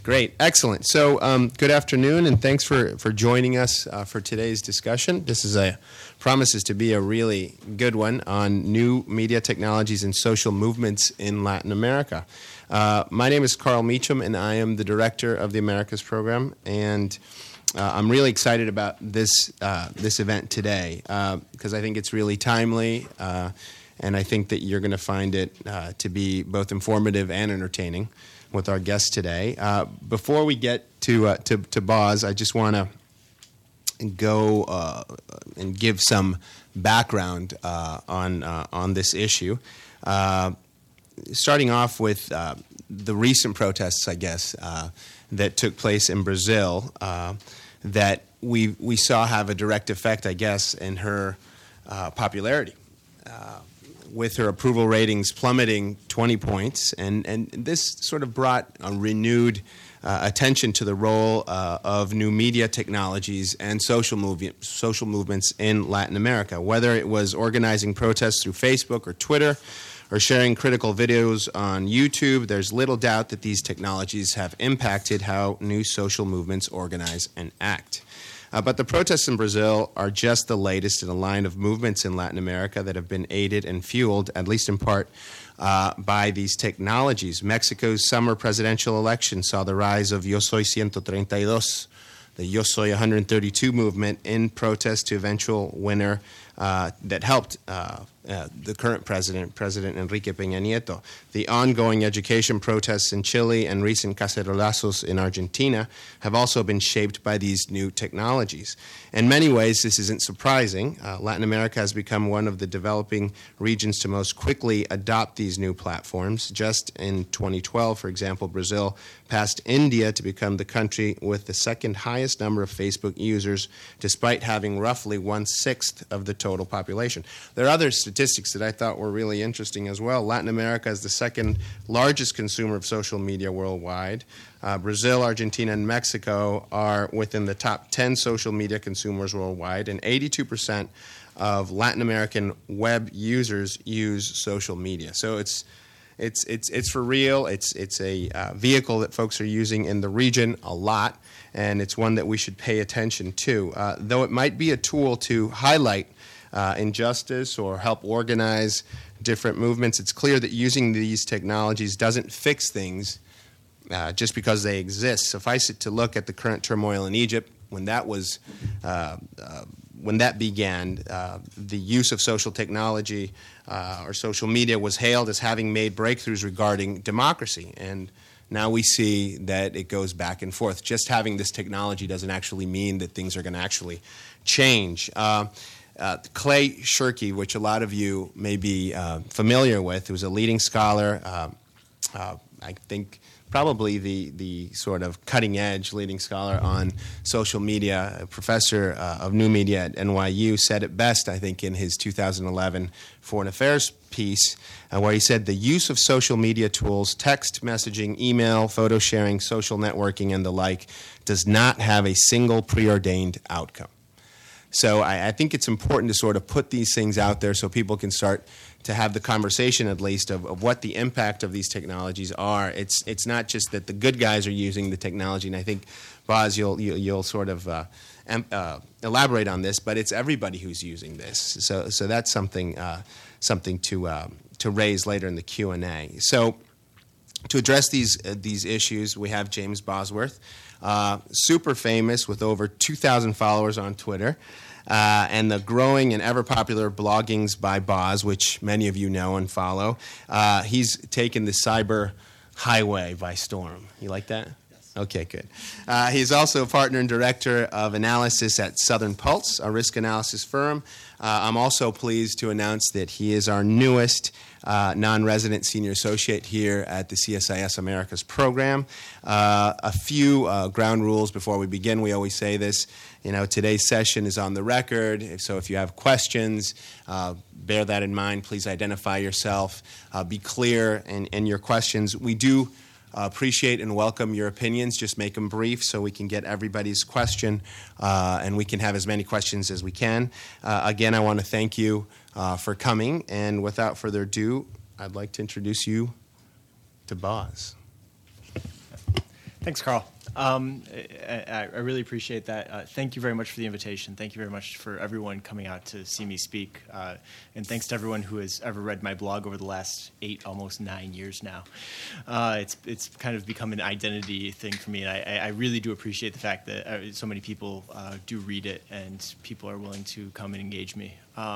Great, excellent. So good afternoon, and thanks for joining us for today's discussion. This promises to be a really good one on new media technologies and social movements in Latin America. My name is Carl Meacham, and I am the director of the Americas program, and I'm really excited about this event today because I think it's really timely, and I think that you're going to find it to be both informative and entertaining with our guest today. Before we get to Boz, I just want to go and give some background on this issue. Starting off with the recent protests, I guess, that took place in Brazil, that we saw have a direct effect, I guess, in her popularity. With her approval ratings plummeting 20 points. And this sort of brought a renewed attention to the role of new media technologies and social movements in Latin America, whether it was organizing protests through Facebook or Twitter or sharing critical videos on YouTube. There's little doubt that these technologies have impacted how new social movements organize and act. But the protests in Brazil are just the latest in a line of movements in Latin America that have been aided and fueled, at least in part, by these technologies. Mexico's summer presidential election saw the rise of Yo Soy 132, the Yo Soy 132 movement, in protest to eventual winner that helped the current President Enrique Peña Nieto. The ongoing education protests in Chile and recent cacerolazos in Argentina have also been shaped by these new technologies. In many ways, this isn't surprising. Latin America has become one of the developing regions to most quickly adopt these new platforms. Just in 2012, for example, Brazil passed India to become the country with the second highest number of Facebook users, despite having roughly 1/6 of the total population. There are other statistics that I thought were really interesting as well. Latin America is the second largest consumer of social media worldwide. Brazil, Argentina, and Mexico are within the top 10 social media consumers worldwide, and 82% of Latin American web users use social media. So it's for real. It's a vehicle that folks are using in the region a lot, and it's one that we should pay attention to. Though it might be a tool to highlight injustice or help organize different movements, it's clear that using these technologies doesn't fix things just because they exist. Suffice it to look at the current turmoil in Egypt. When that began, the use of social technology or social media was hailed as having made breakthroughs regarding democracy. And now we see that it goes back and forth. Just having this technology doesn't actually mean that things are going to actually change. Clay Shirky, which a lot of you may be familiar with, who's a leading scholar, I think probably the sort of cutting-edge leading scholar on social media, a professor of new media at NYU, said it best, I think, in his 2011 Foreign Affairs piece, where he said the use of social media tools, text messaging, email, photo sharing, social networking, and the like, does not have a single preordained outcome. So I think it's important to sort of put these things out there so people can start to have the conversation, at least, of what the impact of these technologies are. It's not just that the good guys are using the technology, and I think, Boz, you'll sort of elaborate on this, but it's everybody who's using this. So that's something to raise later in the Q&A. So to address these issues, we have James Bosworth, super famous with over 2,000 followers on Twitter, and the growing and ever-popular bloggings by Boz, which many of you know and follow. He's taken the cyber highway by storm. You like that? Yes. Okay, good. He's also a partner and director of analysis at Southern Pulse, a risk analysis firm. I'm also pleased to announce that he is our newest non-resident senior associate here at the CSIS Americas program. A few ground rules before we begin. We always say this. Today's session is on the record, so if you have questions, bear that in mind. Please identify yourself. Be clear in your questions. We do appreciate and welcome your opinions. Just make them brief so we can get everybody's question, and we can have as many questions as we can. Again, I want to thank you for coming, and without further ado, I'd like to introduce you to Boz. Thanks, Carl. I really appreciate that. Thank you very much for the invitation. Thank you very much for everyone coming out to see me speak. And thanks to everyone who has ever read my blog over the last 8, almost 9 years now. It's kind of become an identity thing for me, and I really do appreciate the fact that so many people do read it and people are willing to come and engage me.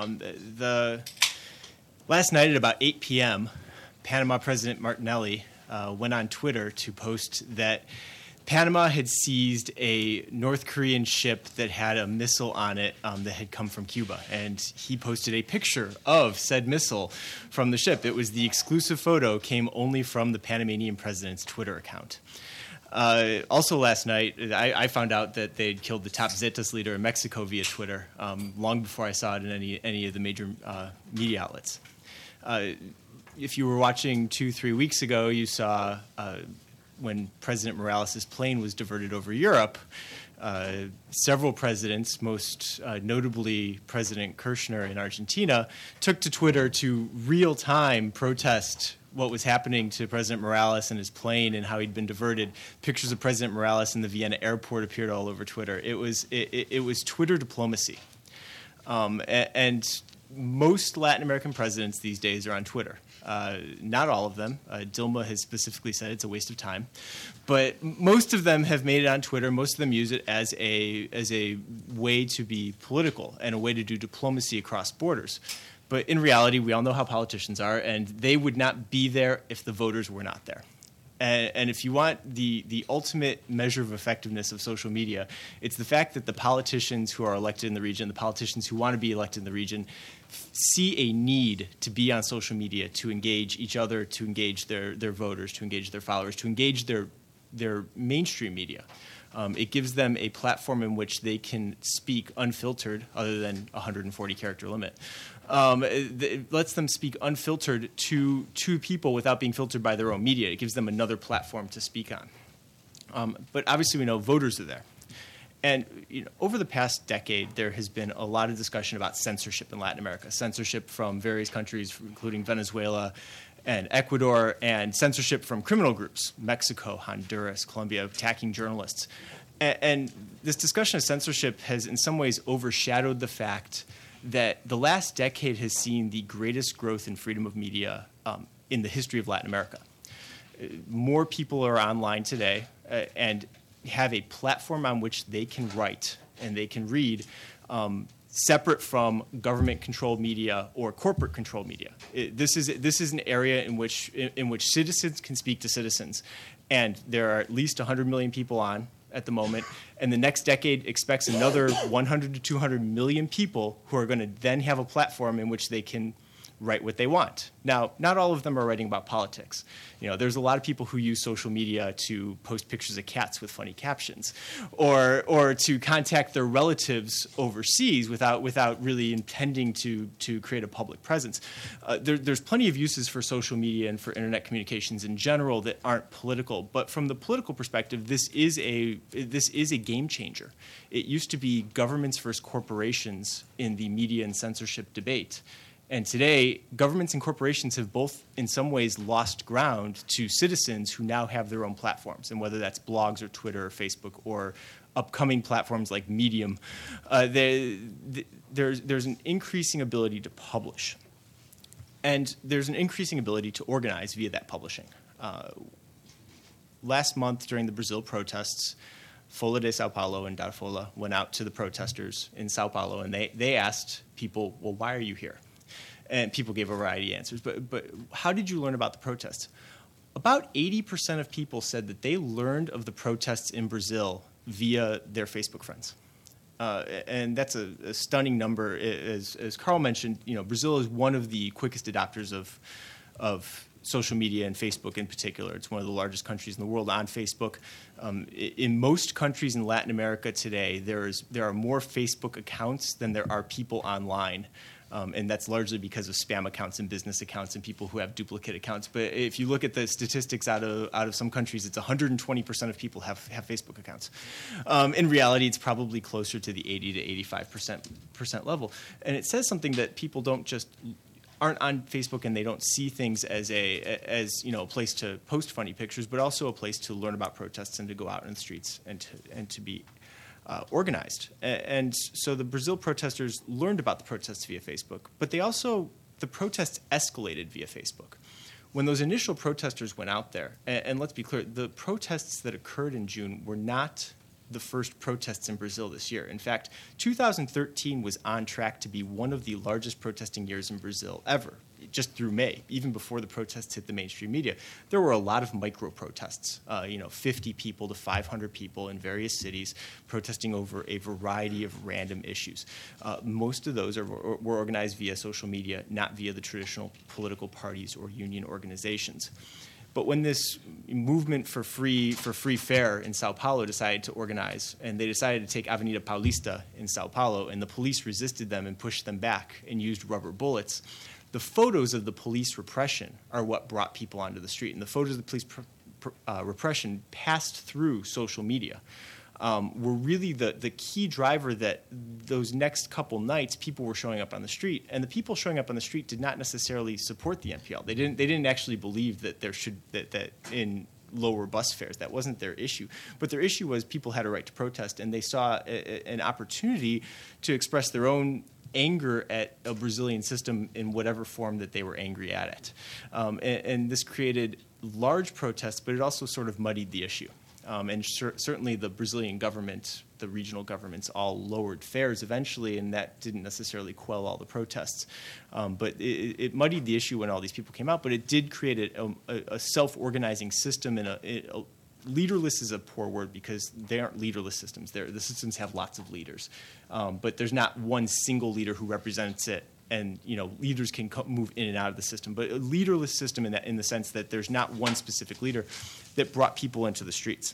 Last night at about 8 p.m., Panama President Martinelli went on Twitter to post that Panama had seized a North Korean ship that had a missile on it that had come from Cuba. And he posted a picture of said missile from the ship. It was the exclusive photo, came only from the Panamanian president's Twitter account. Also last night, I found out that they'd killed the top Zetas leader in Mexico via Twitter, long before I saw it in any of the major media outlets. If you were watching 2-3 weeks ago, you saw when President Morales' plane was diverted over Europe, several presidents, most notably President Kirchner in Argentina, took to Twitter to real-time protest what was happening to President Morales and his plane and how he'd been diverted. Pictures of President Morales in the Vienna airport appeared all over Twitter. It was Twitter diplomacy. And most Latin American presidents these days are on Twitter. Not all of them. Dilma has specifically said it's a waste of time. But most of them have made it on Twitter. Most of them use it as a way to be political and a way to do diplomacy across borders. But in reality, we all know how politicians are, and they would not be there if the voters were not there. And if you want the ultimate measure of effectiveness of social media, it's the fact that the politicians who are elected in the region, the politicians who want to be elected in the region, see a need to be on social media to engage each other, to engage their voters, to engage their followers, to engage their mainstream media. It gives them a platform in which they can speak unfiltered, other than 140-character limit. It lets them speak unfiltered to people without being filtered by their own media. It gives them another platform to speak on. But obviously we know voters are there. And over the past decade, there has been a lot of discussion about censorship in Latin America, censorship from various countries, including Venezuela and Ecuador, and censorship from criminal groups, Mexico, Honduras, Colombia, attacking journalists. And this discussion of censorship has in some ways overshadowed the fact that the last decade has seen the greatest growth in freedom of media in the history of Latin America. More people are online today and have a platform on which they can write and they can read separate from government-controlled media or corporate-controlled media. This is an area in which citizens can speak to citizens, and there are at least 100 million people on at the moment, and the next decade expects another 100 to 200 million people who are going to then have a platform in which they can write what they want. Now, not all of them are writing about politics. There's a lot of people who use social media to post pictures of cats with funny captions, or to contact their relatives overseas without really intending to create a public presence. There's plenty of uses for social media and for internet communications in general that aren't political. But from the political perspective, this is a game changer. It used to be governments versus corporations in the media and censorship debate. And today, governments and corporations have both, in some ways, lost ground to citizens who now have their own platforms. And whether that's blogs or Twitter or Facebook or upcoming platforms like Medium, there's an increasing ability to publish. And there's an increasing ability to organize via that publishing. Last month, during the Brazil protests, Folha de Sao Paulo and Datafolha went out to the protesters in Sao Paulo, and they asked people, well, why are you here? And people gave a variety of answers. But how did you learn about the protests? About 80% of people said that they learned of the protests in Brazil via their Facebook friends. And that's a stunning number. As Carl mentioned, Brazil is one of the quickest adopters of social media and Facebook in particular. It's one of the largest countries in the world on Facebook. In most countries in Latin America today, there are more Facebook accounts than there are people online. And that's largely because of spam accounts and business accounts and people who have duplicate accounts. But if you look at the statistics out of some countries, it's 120% of people have Facebook accounts. In reality, it's probably closer to the 80 to 85% level. And it says something that people don't just aren't on Facebook and they don't see things as a place to post funny pictures, but also a place to learn about protests and to go out in the streets and to be organized. And so the Brazil protesters learned about the protests via Facebook, but the protests escalated via Facebook. When those initial protesters went out there, and let's be clear, the protests that occurred in June were not the first protests in Brazil this year. In fact, 2013 was on track to be one of the largest protesting years in Brazil ever, just through May, even before the protests hit the mainstream media. There were a lot of micro-protests, 50 people to 500 people in various cities protesting over a variety of random issues. Most of those were organized via social media, not via the traditional political parties or union organizations. But when this movement for free fare in Sao Paulo decided to organize, and they decided to take Avenida Paulista in Sao Paulo, and the police resisted them and pushed them back and used rubber bullets, the photos of the police repression are what brought people onto the street. And the photos of the police repression passed through social media. Were really the key driver that those next couple nights people were showing up on the street, and the people showing up on the street did not necessarily support the MPL. They didn't actually believe that that in lower bus fares. That wasn't their issue. But their issue was people had a right to protest, and they saw an opportunity to express their own anger at a Brazilian system in whatever form that they were angry at it. And this created large protests, but it also sort of muddied the issue. Certainly the Brazilian government, the regional governments, all lowered fares eventually, and that didn't necessarily quell all the protests. But it muddied the issue when all these people came out, but it did create a self-organizing system. Leaderless is a poor word because they aren't leaderless systems. The systems have lots of leaders. But there's not one single leader who represents it. And leaders can move in and out of the system, but a leaderless system in the sense that there's not one specific leader that brought people into the streets.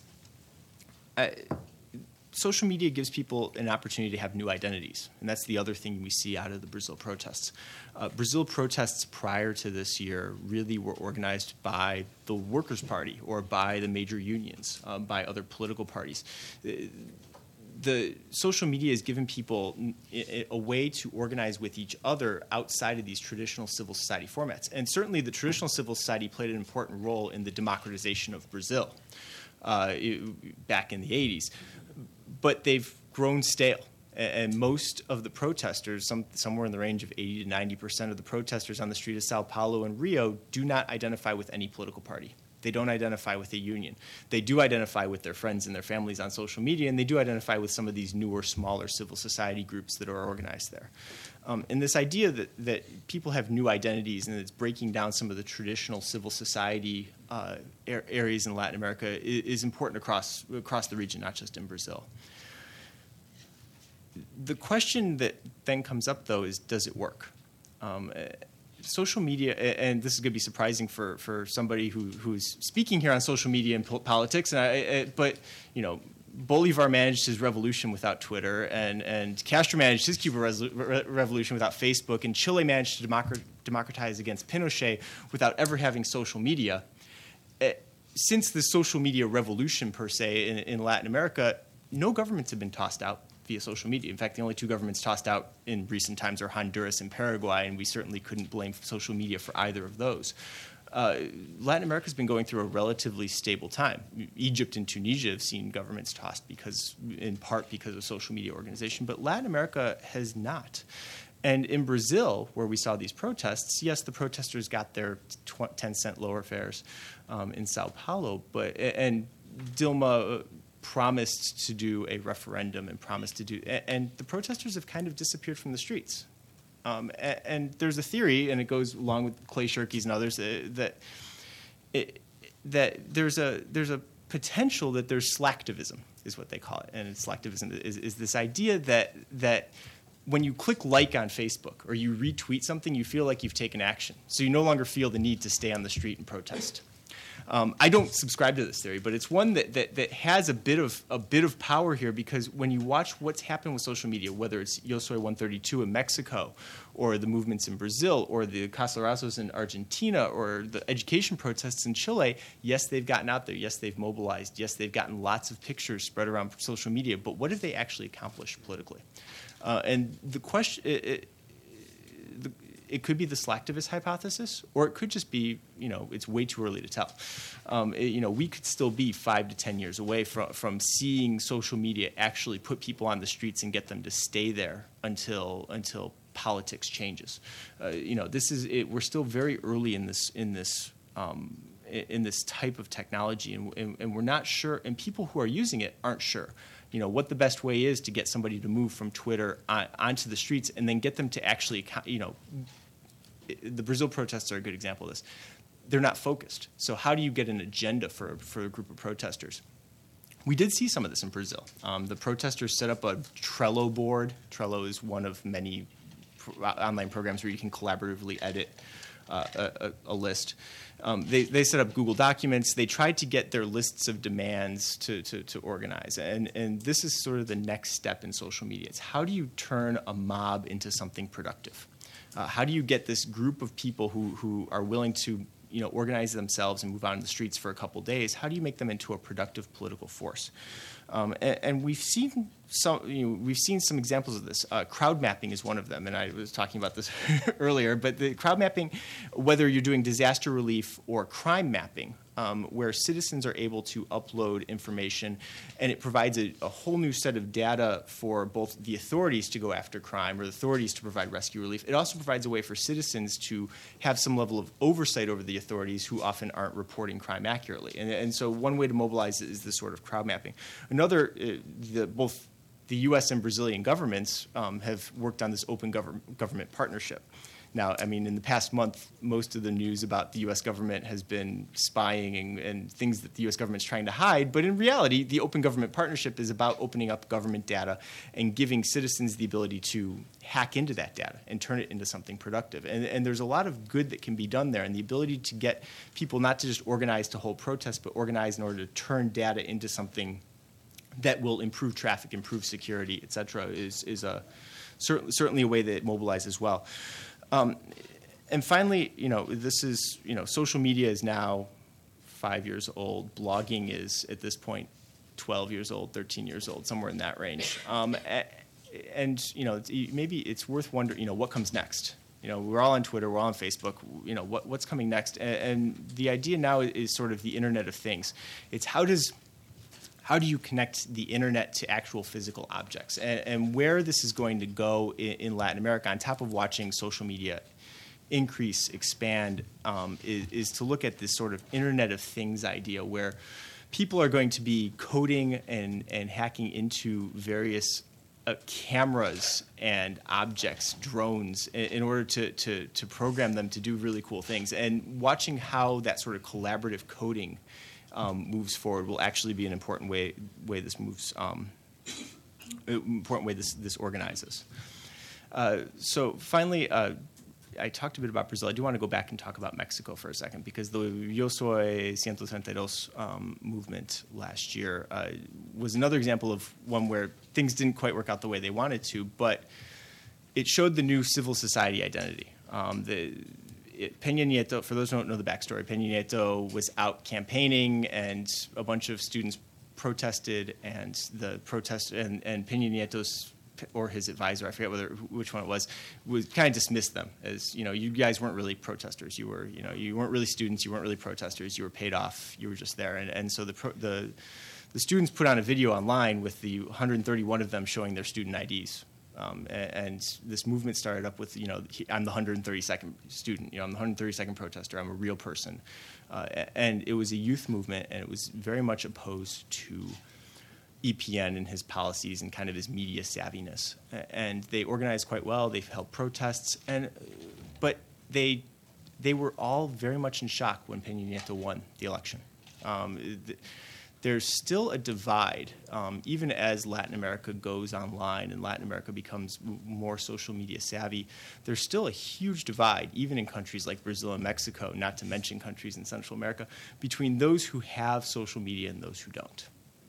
Social media gives people an opportunity to have new identities, and that's the other thing we see out of the Brazil protests. Brazil protests prior to this year really were organized by the Workers' Party or by the major unions, by other political parties. The social media has given people a way to organize with each other outside of these traditional civil society formats. And certainly the traditional civil society played an important role in the democratization of Brazil back in the 80s. But they've grown stale. And most of the protesters, somewhere in the range of 80 to 90% of the protesters on the street of Sao Paulo and Rio do not identify with any political party. They don't identify with a union. They do identify with their friends and their families on social media, and they do identify with some of these newer, smaller civil society groups that are organized there. And this idea that people have new identities and it's breaking down some of the traditional civil society areas in Latin America is important across the region, not just in Brazil. The question that then comes up, though, is does it work? Social media, and this is going to be surprising for somebody who's speaking here on social media and politics, but Bolivar managed his revolution without Twitter, and Castro managed his Cuban revolution without Facebook, and Chile managed to democratize against Pinochet without ever having social media. Since the social media revolution, per se, in Latin America, no governments have been tossed out via social media. In fact, the only two governments tossed out in recent times are Honduras and Paraguay, and we certainly couldn't blame social media for either of those. Latin America's been going through a relatively stable time. Egypt and Tunisia have seen governments tossed in part because of social media organization, but Latin America has not. And in Brazil, where we saw these protests, yes, the protesters got their 10-cent lower fares in Sao Paulo, and Dilma promised to do a referendum and the protesters have kind of disappeared from the streets. And there's a theory, and it goes along with Clay Shirky's and others, that there's a potential that there's slacktivism, is what they call it. And slacktivism is this idea that when you click like on Facebook or you retweet something, you feel like you've taken action. So you no longer feel the need to stay on the street and protest. I don't subscribe to this theory, but it's one that has a bit of power here, because when you watch what's happened with social media, whether it's Yo Soy 132 in Mexico, or the movements in Brazil, or the Cacerrazos in Argentina, or the education protests in Chile, yes, they've gotten out there. Yes, they've mobilized. Yes, they've gotten lots of pictures spread around social media. But what have they actually accomplished politically? And the question. it could be the slacktivist hypothesis, or it could just be, it's way too early to tell. We could still be 5 to 10 years away from seeing social media actually put people on the streets and get them to stay there until politics changes. This is it. We're still very early in this type of technology, and we're not sure. And people who are using it aren't sure. What the best way is to get somebody to move from Twitter onto the streets, and then get them to actually, the Brazil protests are a good example of this. They're not focused. So how do you get an agenda for a group of protesters? We did see some of this in Brazil. The protesters set up a Trello board. Trello is one of many online programs where you can collaboratively edit a list. They set up Google Documents. They tried to get their lists of demands to organize. And this is sort of the next step in social media. It's how do you turn a mob into something productive? How do you get this group of people who are willing to organize themselves and move out in the streets for a couple days? How do you make them into a productive political force? And we've seen some examples of this. Crowd mapping is one of them, and I was talking about this earlier. But the crowd mapping, whether you're doing disaster relief or crime mapping, where citizens are able to upload information, and it provides a whole new set of data for both the authorities to go after crime or the authorities to provide rescue relief. It also provides a way for citizens to have some level of oversight over the authorities who often aren't reporting crime accurately. And so one way to mobilize it is this sort of crowd mapping. Another, both the U.S. and Brazilian governments have worked on this open government partnership. Now, in the past month, most of the news about the U.S. government has been spying and things that the U.S. government's trying to hide. But in reality, the Open Government Partnership is about opening up government data and giving citizens the ability to hack into that data and turn it into something productive. And there's a lot of good that can be done there. And the ability to get people not to just organize to hold protests, but organize in order to turn data into something that will improve traffic, improve security, et cetera, is certainly a way that it mobilizes well. And finally, this is, social media is now 5 years old. Blogging is, at this point, 12 years old, 13 years old, somewhere in that range. And, maybe it's worth wondering, what comes next? We're all on Twitter, we're all on Facebook. What's coming next? And the idea now is sort of the Internet of Things. It's how do you connect the internet to actual physical objects? And where this is going to go in Latin America, on top of watching social media increase, expand, is to look at this sort of Internet of Things idea where people are going to be coding and hacking into various cameras and objects, drones, in order to program them to do really cool things. And watching how that sort of collaborative coding moves forward will actually be an important way this moves, important way this organizes. So finally, I talked a bit about Brazil. I do want to go back and talk about Mexico for a second, because the Yo Soy 132 movement last year was another example of one where things didn't quite work out the way they wanted to, but it showed the new civil society identity. Peña Nieto, for those who don't know the backstory, Peña Nieto was out campaigning, and a bunch of students protested, and the protest and Peña Nieto's, or his advisor, I forget which one it was kind of dismissed them as, you guys weren't really protesters. You weren't really students. You weren't really protesters. You were paid off. You were just there. And so the students put on a video online with the 131 of them showing their student IDs. And this movement started up with, I'm the 132nd student, I'm the 132nd protester, I'm a real person. And it was a youth movement, and it was very much opposed to EPN and his policies and kind of his media savviness. And they organized quite well. They held protests, but they were all very much in shock when Peña Nieto won the election. There's still a divide, even as Latin America goes online and Latin America becomes more social media savvy. There's still a huge divide, even in countries like Brazil and Mexico, not to mention countries in Central America, between those who have social media and those who don't.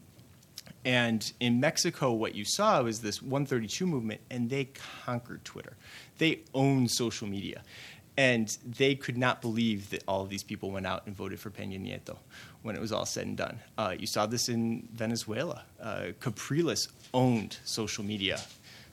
And in Mexico, what you saw was this 132 movement, and they conquered Twitter. They own social media. And they could not believe that all of these people went out and voted for Peña Nieto when it was all said and done. You saw this in Venezuela. Capriles owned social media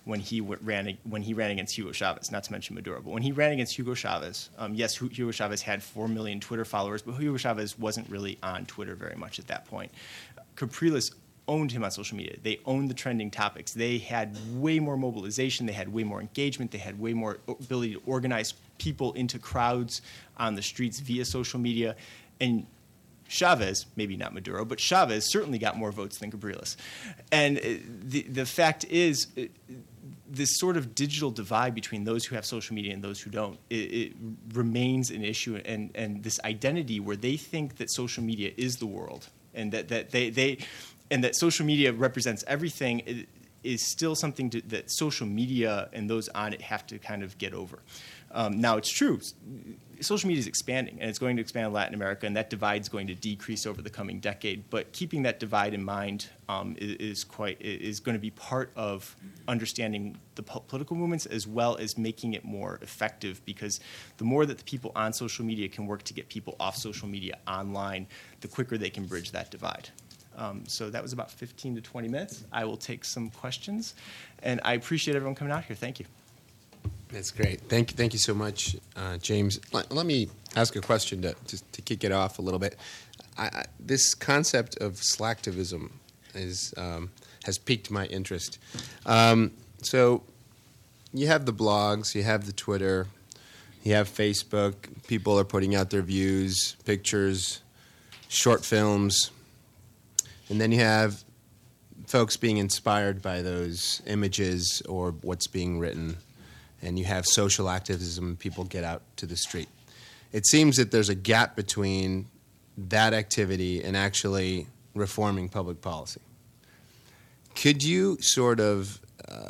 when he ran against Hugo Chavez, not to mention Maduro. But when he ran against Hugo Chavez, yes, Hugo Chavez had 4 million Twitter followers, but Hugo Chavez wasn't really on Twitter very much at that point. Capriles owned him on social media. They owned the trending topics. They had way more mobilization. They had way more engagement. They had way more ability to organize people into crowds on the streets via social media. And Chavez, maybe not Maduro, but Chavez certainly got more votes than Capriles. And the fact is, this sort of digital divide between those who have social media and those who don't, it remains an issue. And this identity where they think that social media is the world and that social media represents everything is still something that social media and those on it have to kind of get over. Now, it's true. Social media is expanding, and it's going to expand in Latin America, and that divide is going to decrease over the coming decade. But keeping that divide in mind is going to be part of understanding the political movements as well as making it more effective, because the more that the people on social media can work to get people off social media online, the quicker they can bridge that divide. So that was about 15 to 20 minutes. I will take some questions, and I appreciate everyone coming out here. Thank you. That's great. Thank you so much, James. Let me ask a question to kick it off a little bit. This concept of slacktivism has piqued my interest. So you have the blogs, you have the Twitter, you have Facebook. People are putting out their views, pictures, short films. And then you have folks being inspired by those images or what's being written. And you have social activism, people get out to the street. It seems that there's a gap between that activity and actually reforming public policy. Could you sort of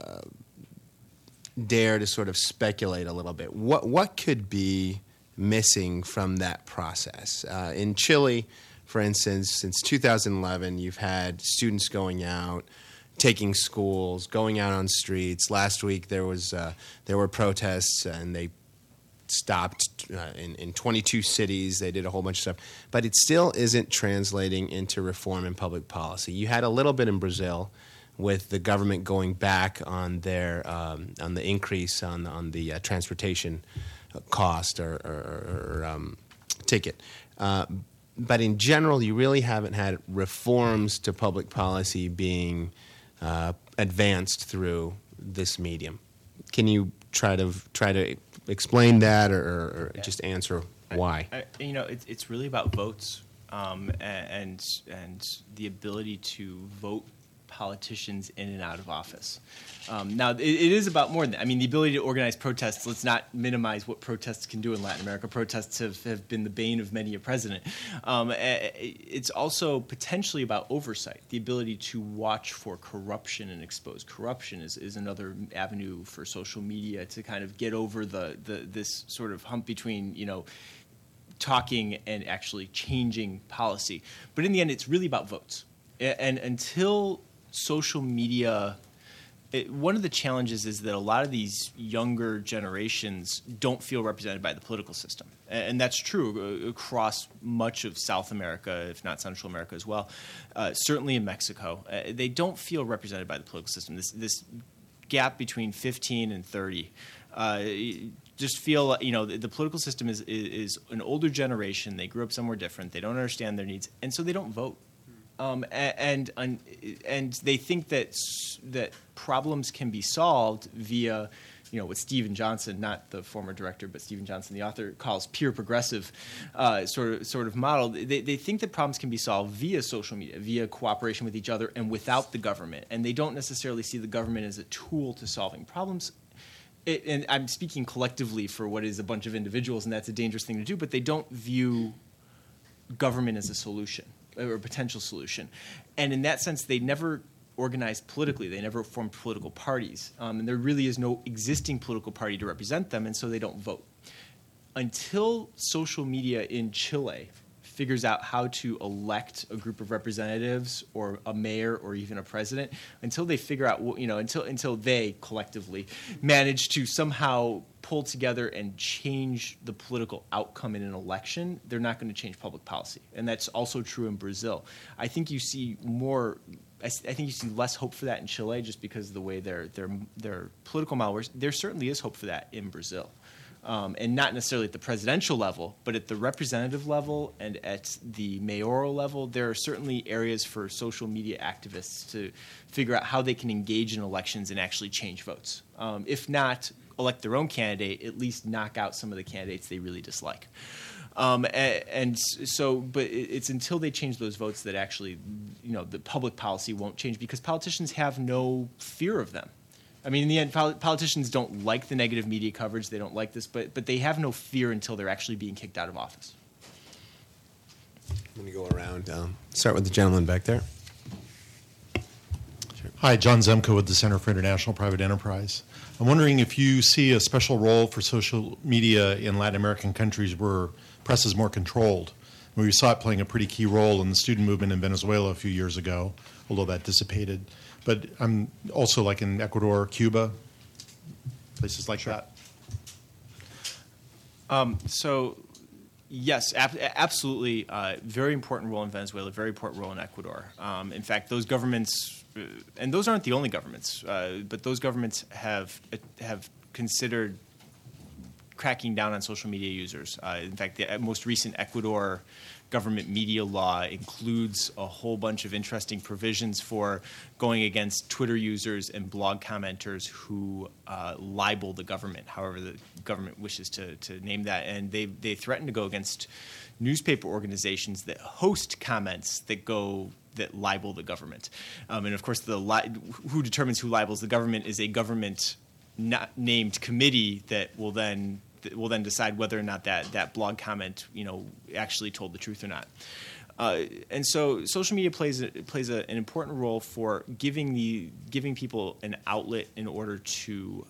dare to sort of speculate a little bit? What could be missing from that process? In Chile, for instance, since 2011, you've had students going out, taking schools, going out on streets. Last week there were protests, and they stopped in 22 cities. They did a whole bunch of stuff. But it still isn't translating into reform in public policy. You had a little bit in Brazil with the government going back on their on the increase on the transportation cost or ticket. But in general, you really haven't had reforms to public policy being advanced through this medium. Can you try to explain that, or just answer why? It's really about votes and the ability to vote politicians in and out of office. Now, it is about more than that. I mean, the ability to organize protests, let's not minimize what protests can do in Latin America. Protests have been the bane of many a president. It's also potentially about oversight, the ability to watch for corruption and expose corruption is another avenue for social media to kind of get over this sort of hump between, talking and actually changing policy. But in the end, it's really about votes. And until social media, one of the challenges is that a lot of these younger generations don't feel represented by the political system. And that's true across much of South America, if not Central America as well. Certainly in Mexico. They don't feel represented by the political system. This gap between 15 and 30 just feel, the political system is an older generation. They grew up somewhere different. They don't understand their needs, and so they don't vote. And they think that problems can be solved via, what Stephen Johnson, not the former director, but Stephen Johnson, the author, calls peer progressive sort of model. They think that problems can be solved via social media, via cooperation with each other and without the government. And they don't necessarily see the government as a tool to solving problems. And I'm speaking collectively for what is a bunch of individuals, and that's a dangerous thing to do, but they don't view government as a solution or a potential solution. And in that sense, they never organized politically. They never formed political parties. And there really is no existing political party to represent them, and so they don't vote. Until social media in Chile figures out how to elect a group of representatives or a mayor or even a president, until they figure out, until they collectively manage to somehow pull together and change the political outcome in an election, they're not going to change public policy. And that's also true in Brazil. I think you see more I think you see less hope for that in Chile just because of the way their political model works. There certainly is hope for that in Brazil. And not necessarily at the presidential level, but at the representative level and at the mayoral level, there are certainly areas for social media activists to figure out how they can engage in elections and actually change votes. If not elect their own candidate, at least knock out some of the candidates they really dislike. But it's until they change those votes that actually, the public policy won't change because politicians have no fear of them. I mean, in the end, politicians don't like the negative media coverage. They don't like this, but they have no fear until they're actually being kicked out of office. I'm going to go around. Start with the gentleman back there. Sure. Hi, John Zemko with the Center for International Private Enterprise. I'm wondering if you see a special role for social media in Latin American countries where press is more controlled. We saw it playing a pretty key role in the student movement in Venezuela a few years ago, although that dissipated. But I'm also like in Ecuador, Cuba, places like that. So, yes, absolutely. Very important role in Venezuela, very important role in Ecuador. In fact, those governments, and those aren't the only governments, but those governments have considered cracking down on social media users. In fact, the most recent Ecuador government media law includes a whole bunch of interesting provisions for going against Twitter users and blog commenters who libel the government, however the government wishes to name that. And they threaten to go against newspaper organizations that host comments that libel the government. And of course, who determines who libels the government is a government not named committee that will then decide whether or not that blog comment, actually told the truth or not. And so social media plays an important role for giving people an outlet in order to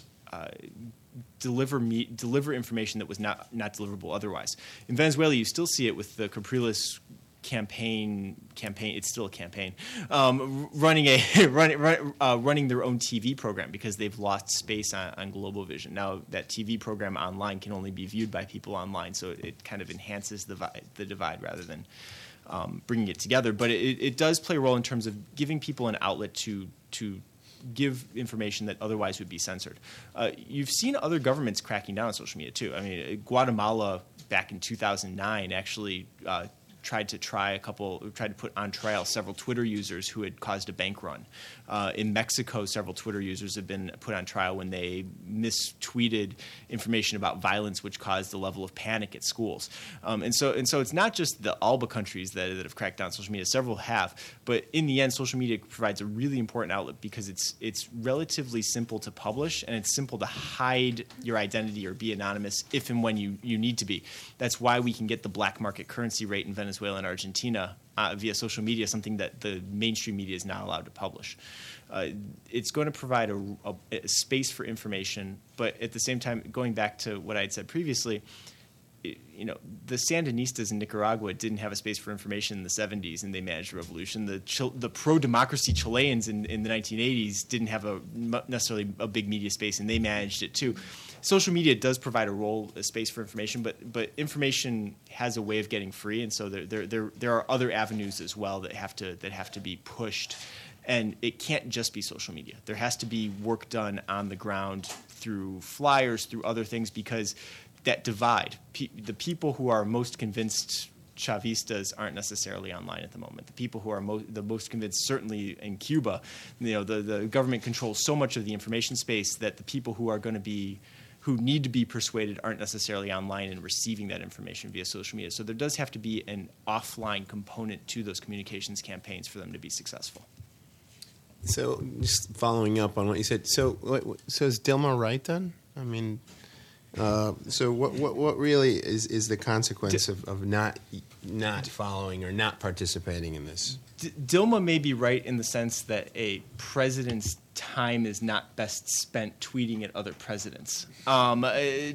deliver information that was not deliverable otherwise. In Venezuela, you still see it with the Capriles campaign. It's still a campaign. Running their own TV program because they've lost space on Global Vision. Now that TV program online can only be viewed by people online, so it kind of enhances the divide rather than bringing it together. But it does play a role in terms of giving people an outlet to give information that otherwise would be censored. You've seen other governments cracking down on social media too. I mean, Guatemala back in 2009 actually tried to put on trial several Twitter users who had caused a bank run. In Mexico, several Twitter users have been put on trial when they mistweeted information about violence, which caused a level of panic at schools. And so it's not just the ALBA countries that have cracked down on social media. Several have, but in the end, social media provides a really important outlet because it's relatively simple to publish and it's simple to hide your identity or be anonymous if and when you need to be. That's why we can get the black market currency rate in Venezuela and Argentina via social media, something that the mainstream media is not allowed to publish. It's going to provide a space for information, but at the same time, going back to what I had said previously, the Sandinistas in Nicaragua didn't have a space for information in the 70s, and they managed a revolution. The pro-democracy Chileans in the 1980s didn't have necessarily a big media space, and they managed it too. Social media does provide a space for information, but information has a way of getting free, and so there are other avenues as well that have to be pushed. And it can't just be social media. There has to be work done on the ground through flyers, through other things, because that divide, the people who are most convinced Chavistas aren't necessarily online at the moment. The people who are the most convinced, certainly in Cuba, the government controls so much of the information space that the people who need to be persuaded aren't necessarily online and receiving that information via social media. So there does have to be an offline component to those communications campaigns for them to be successful. So just following up on what you said, so is Dilma right then? I mean, so what really is the consequence of not following or not participating in this? Dilma may be right in the sense that a president's time is not best spent tweeting at other presidents. That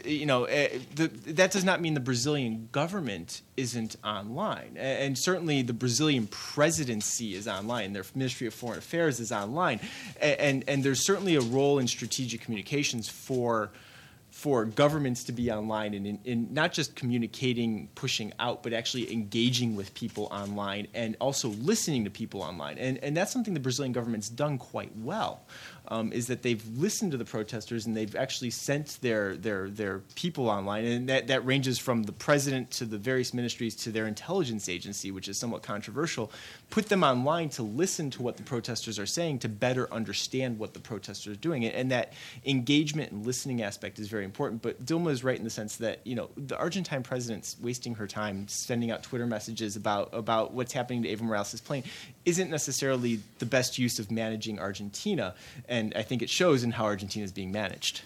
does not mean the Brazilian government isn't online. And certainly the Brazilian presidency is online. Their Ministry of Foreign Affairs is online. And there's certainly a role in strategic communications for for governments to be online and in not just communicating, pushing out, but actually engaging with people online and also listening to people online. And that's something the Brazilian government's done quite well, is that they've listened to the protesters and they've actually sent their people online. And that ranges from the president to the various ministries to their intelligence agency, which is somewhat controversial, put them online to listen to what the protesters are saying to better understand what the protesters are doing. And that engagement and listening aspect is very important. But Dilma is right in the sense that, you know, the Argentine president's wasting her time sending out Twitter messages about what's happening to Evo Morales' plane isn't necessarily the best use of managing Argentina. And I think it shows in how Argentina is being managed.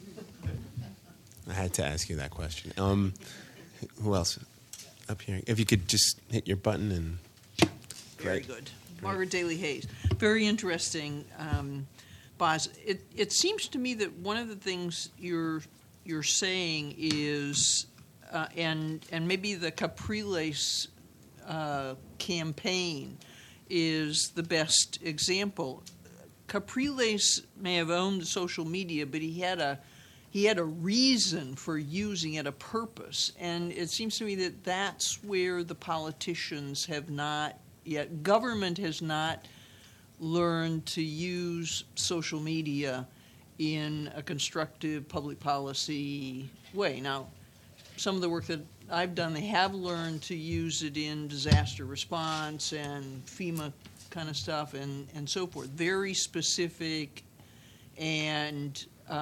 I had to ask you that question. Who else up here? If you could just hit your button and... Very good. Margaret Daly Hayes. Very interesting, Boz. It seems to me that one of the things you're saying is, and maybe the Capriles campaign is the best example. Capriles may have owned social media, but he had a reason for using it, a purpose, and it seems to me that that's where the politicians have not yet. Government has not learned to use social media in a constructive public policy way. Now, some of the work that I've done, they have learned to use it in disaster response and FEMA kind of stuff and so forth. Very specific and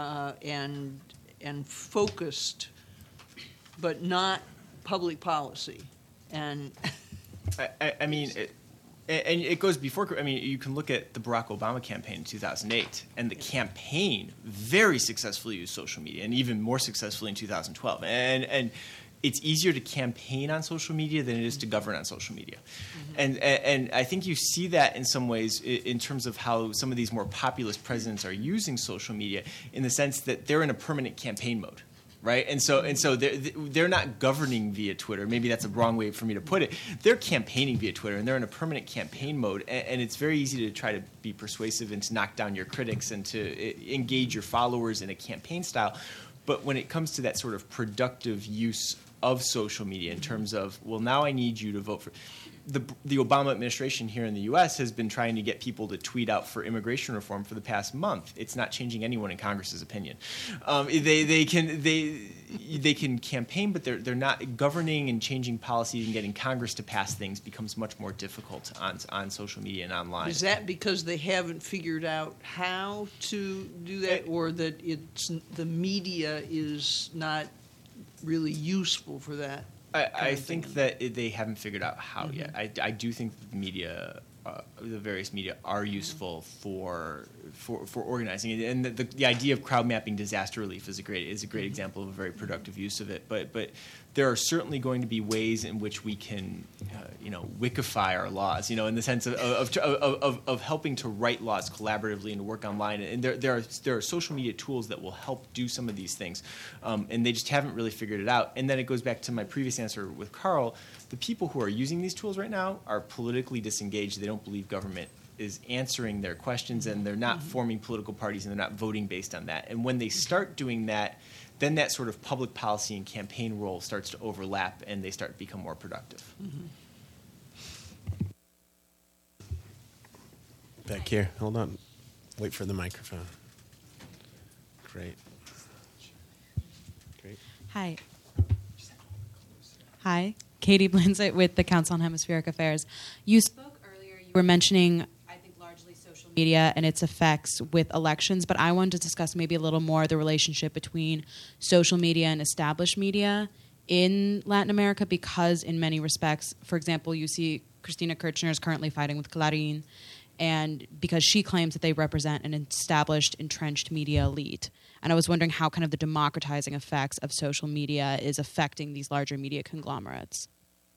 focused, but not public policy. And I mean, and it goes before. I mean, you can look at the Barack Obama campaign in 2008, and the campaign very successfully used social media, and even more successfully in 2012. And it's easier to campaign on social media than it is to govern on social media. Mm-hmm. And I think you see that in some ways in terms of how some of these more populist presidents are using social media, in the sense that they're in a permanent campaign mode. Right, and so they're not governing via Twitter. Maybe that's a wrong way for me to put it. They're campaigning via Twitter, and they're in a permanent campaign mode. And it's very easy to try to be persuasive and to knock down your critics and to engage your followers in a campaign style. But when it comes to that sort of productive use of social media, in terms of, well, now I need you to vote for. The Obama administration here in the U.S. has been trying to get people to tweet out for immigration reform for the past month. It's not changing anyone in Congress's opinion. They can campaign, but they're not governing and changing policies and getting Congress to pass things becomes much more difficult on social media and online. Is that because they haven't figured out how to do that, or that the media is not really useful for that? I think that they haven't figured out how yet. I do think that the media, the various media, are useful for organizing, and the idea of crowd mapping disaster relief is a great example of a very productive use of it. But there are certainly going to be ways in which we can, wikify our laws. In the sense of helping to write laws collaboratively and to work online. And there are social media tools that will help do some of these things, and they just haven't really figured it out. And then it goes back to my previous answer with Carl. The people who are using these tools right now are politically disengaged. They don't believe government is answering their questions, and they're not forming political parties, and they're not voting based on that. And when they start doing that, then that sort of public policy and campaign role starts to overlap, and they start to become more productive. Mm-hmm. Back here. Hold on. Wait for the microphone. Great. Hi. Hi. Katie Blinzett with the Council on Hemispheric Affairs. You spoke earlier, you were mentioning, I think, largely social media and its effects with elections, but I wanted to discuss maybe a little more the relationship between social media and established media in Latin America, because in many respects, for example, you see Cristina Kirchner is currently fighting with Clarín, and because she claims that they represent an established, entrenched media elite. And I was wondering how kind of the democratizing effects of social media is affecting these larger media conglomerates.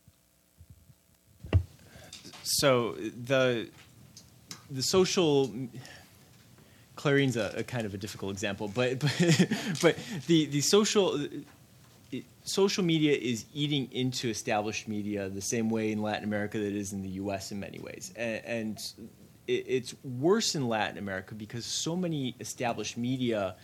So the social Clarin's a kind of a difficult example, but the social media is eating into established media the same way in Latin America that it is in the U.S. in many ways, and it's worse in Latin America because so many established media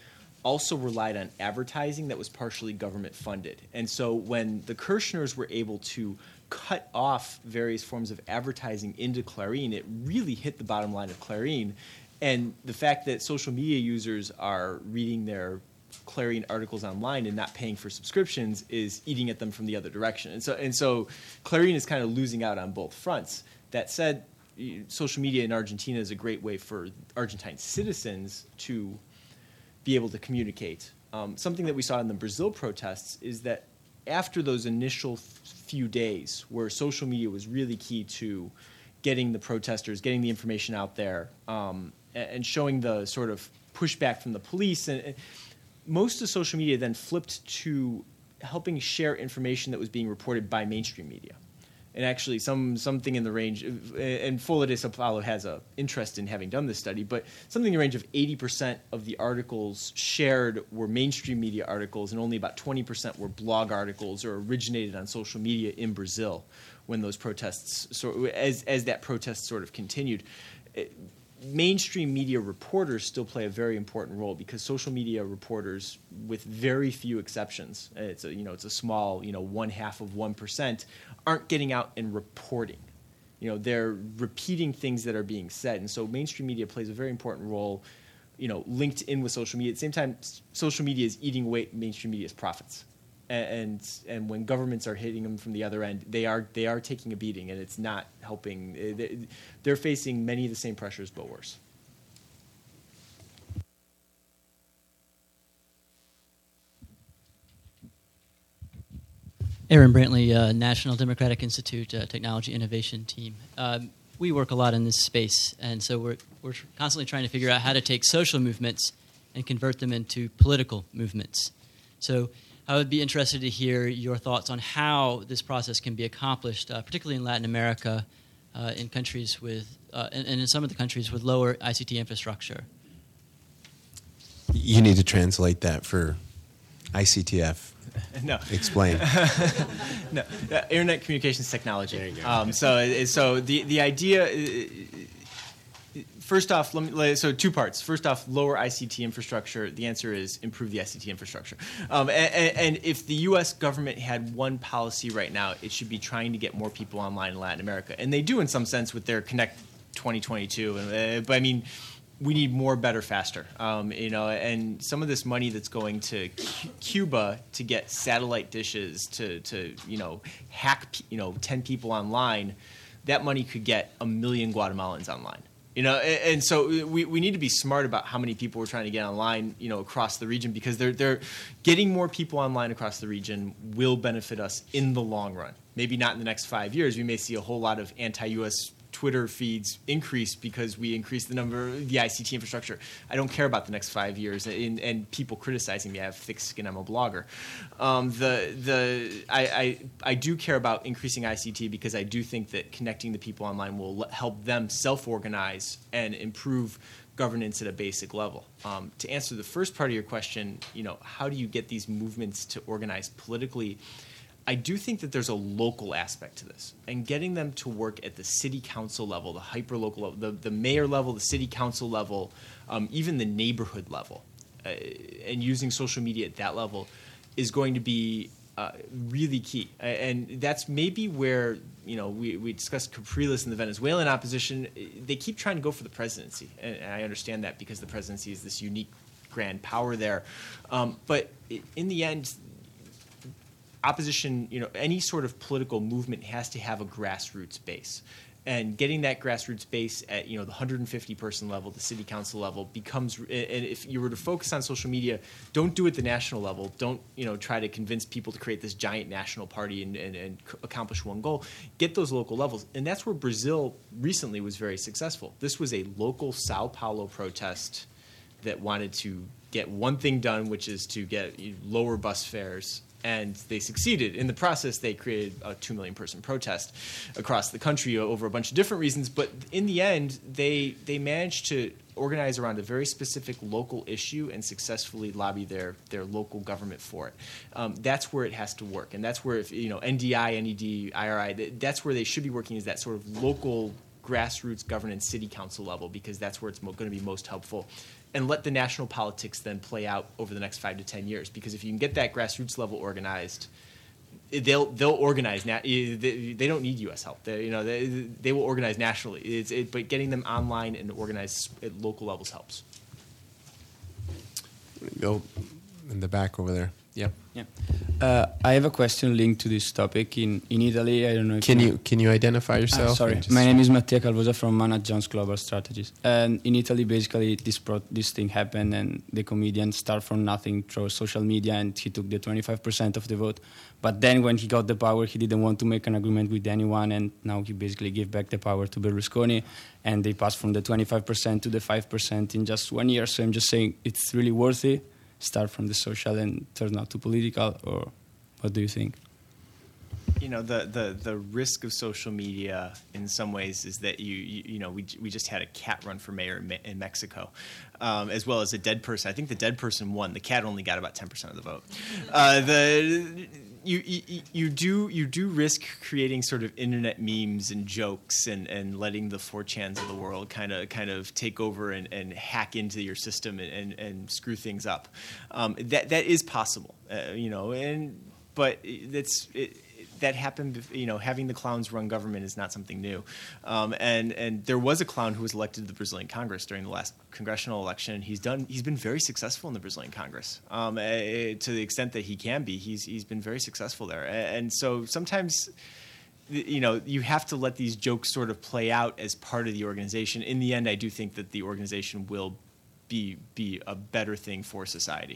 also relied on advertising that was partially government funded. And so when the Kirschners were able to cut off various forms of advertising into Clarín, it really hit the bottom line of Clarín. And the fact that social media users are reading their Clarín articles online and not paying for subscriptions is eating at them from the other direction. And so Clarín is kind of losing out on both fronts. That said, social media in Argentina is a great way for Argentine citizens to be able to communicate. Something that we saw in the Brazil protests is that after those initial few days where social media was really key to getting the protesters, getting the information out there, and showing the sort of pushback from the police, and most of social media then flipped to helping share information that was being reported by mainstream media. And actually, something in the range, and Folha de Sao Paulo has an interest in having done this study, but something in the range of 80% of the articles shared were mainstream media articles, and only about 20% were blog articles or originated on social media in Brazil when those protests, as that protest sort of continued. Mainstream media reporters still play a very important role because social media reporters, with very few exceptions, it's a small 0.5%, aren't getting out and reporting. They're repeating things that are being said, and so mainstream media plays a very important role, linked in with social media. At the same time, social media is eating away at mainstream media's profits. And when governments are hitting them from the other end, they are taking a beating, and it's not helping. They're facing many of the same pressures, but worse. Aaron Brantley, National Democratic Institute Technology Innovation Team. We work a lot in this space, and so we're constantly trying to figure out how to take social movements and convert them into political movements. So I would be interested to hear your thoughts on how this process can be accomplished, particularly in Latin America, in countries with, and in some of the countries with lower ICT infrastructure. You need to translate that for ICTF. No. Explain. No, internet communications technology. There you go. So the idea. First off, so two parts. First off, lower ICT infrastructure. The answer is improve the ICT infrastructure. And if the U.S. government had one policy right now, it should be trying to get more people online in Latin America. And they do in some sense with their Connect 2022. But I mean, we need more, better, faster. And some of this money that's going to Cuba to get satellite dishes to hack 10 people online, that money could get 1 million Guatemalans online. And so we need to be smart about how many people we're trying to get online, across the region, because they're getting more people online across the region will benefit us in the long run. Maybe not in the next 5 years. We may see a whole lot of anti-U.S. Twitter feeds increase because we increase the number of the ICT infrastructure. I don't care about the next 5 years and people criticizing me. I have thick skin. I'm a blogger. I do care about increasing ICT because I do think that connecting the people online will help them self-organize and improve governance at a basic level. To answer the first part of your question, how do you get these movements to organize politically? I do think that there's a local aspect to this, and getting them to work at the city council level, the hyper-local level, the mayor level, the city council level, even the neighborhood level, and using social media at that level is going to be really key. And that's maybe where, we discussed Capriles and the Venezuelan opposition. They keep trying to go for the presidency, and I understand that because the presidency is this unique grand power there. But in the end, opposition, any sort of political movement has to have a grassroots base. And getting that grassroots base at, the 150-person level, the city council level, becomes, and if you were to focus on social media, don't do it at the national level. Don't, try to convince people to create this giant national party and accomplish one goal. Get those local levels. And that's where Brazil recently was very successful. This was a local Sao Paulo protest that wanted to get one thing done, which is to get lower bus fares. And they succeeded. In the process, they created a 2 million person protest across the country over a bunch of different reasons. But in the end, they managed to organize around a very specific local issue and successfully lobby their local government for it. That's where it has to work. And that's where, if NDI, NED, IRI, that's where they should be working, is that sort of local grassroots governance city council level, because that's where it's going to be most helpful, and let the national politics then play out over the next 5 to 10 years. Because if you can get that grassroots level organized, they'll organize. They don't need U.S. help. They will organize nationally. But getting them online and organized at local levels helps. Go in the back over there. Yep. Yeah. I have a question linked to this topic. In Italy, I don't know if Can you identify yourself? sorry, my name is Mattia Calvosa from Manage Jones Global Strategies. And in Italy, basically, this thing happened, and the comedian started from nothing through social media, and he took the 25% of the vote. But then when he got the power, he didn't want to make an agreement with anyone, and now he basically gave back the power to Berlusconi, and they passed from the 25% to the 5% in just 1 year. So I'm just saying it's really worthy. Start from the social and turn out to political, or what do you think? The risk of social media in some ways is that we just had a cat run for mayor in Mexico, as well as a dead person. I think the dead person won. The cat only got about 10% of the vote. You do risk creating sort of internet memes and jokes and letting the 4chans of the world kind of take over and hack into your system and screw things up. That is possible, but that happened. Having the clowns run government is not something new, and there was a clown who was elected to the Brazilian Congress during the last congressional election. He's been very successful in the Brazilian Congress, to the extent that he can be. He's been very successful there, and so sometimes, you have to let these jokes sort of play out as part of the organization. In the end, I do think that the organization will be a better thing for society.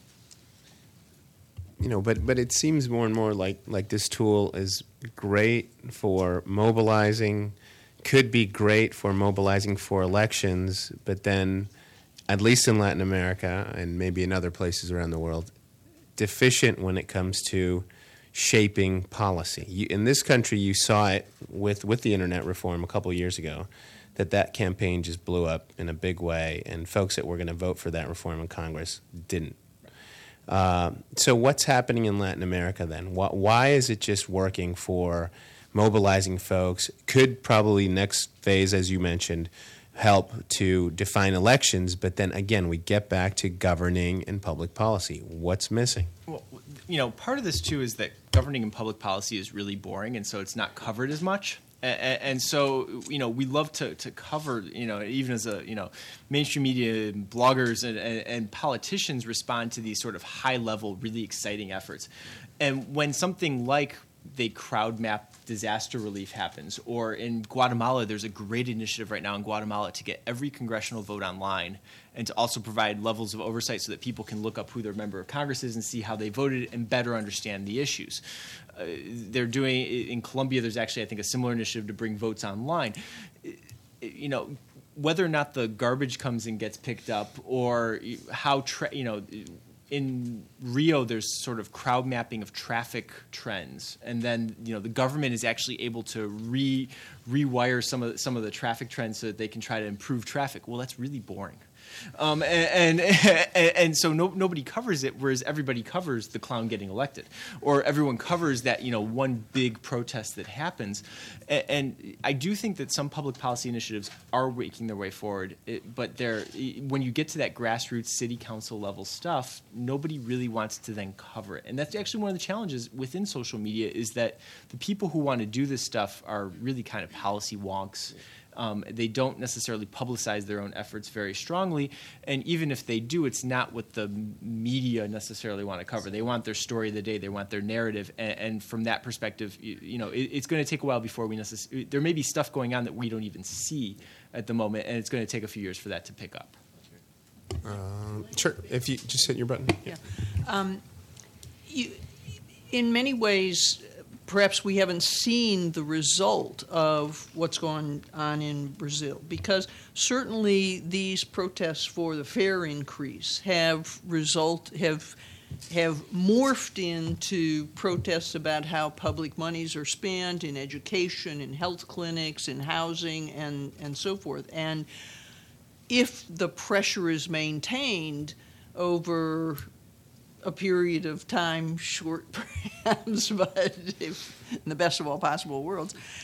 But it seems more and more like this tool is great for mobilizing, could be great for mobilizing for elections, but then, at least in Latin America and maybe in other places around the world, deficient when it comes to shaping policy. In this country, you saw it with the internet reform a couple of years ago, that campaign just blew up in a big way, and folks that were going to vote for that reform in Congress didn't. So what's happening in Latin America then? Why is it just working for mobilizing folks? Could probably next phase, as you mentioned, help to define elections, but then again, we get back to governing and public policy. What's missing? Well, part of this too is that governing and public policy is really boring, and so it's not covered as much. And so, we love to cover, even as mainstream media, bloggers, and politicians respond to these sort of high-level, really exciting efforts. And when something like the crowd map disaster relief happens, or in Guatemala, there's a great initiative right now in Guatemala to get every congressional vote online, and to also provide levels of oversight so that people can look up who their member of Congress is and see how they voted and better understand the issues. They're doing in Colombia. There's actually, I think, a similar initiative to bring votes online. Whether or not the garbage comes and gets picked up, or how in Rio there's sort of crowd mapping of traffic trends, and then the government is actually able to rewire some of the traffic trends so that they can try to improve traffic. Well, that's really boring. And so nobody covers it, whereas everybody covers the clown getting elected, or everyone covers that one big protest that happens. And I do think that some public policy initiatives are making their way forward, but when you get to that grassroots city council level stuff, nobody really wants to then cover it. And that's actually one of the challenges within social media, is that the people who want to do this stuff are really kind of policy wonks. They don't necessarily publicize their own efforts very strongly, and even if they do, it's not what the media necessarily want to cover. They want their story of the day, they want their narrative, and from that perspective, it's going to take a while before there may be stuff going on that we don't even see at the moment, and it's going to take a few years for that to pick up. Sure, if you just hit your button. Yeah. In many ways, perhaps we haven't seen the result of what's going on in Brazil, because certainly these protests for the fare increase have morphed into protests about how public monies are spent in education, in health clinics, in housing, and so forth. And if the pressure is maintained over a period of time, short perhaps, but in the best of all possible worlds,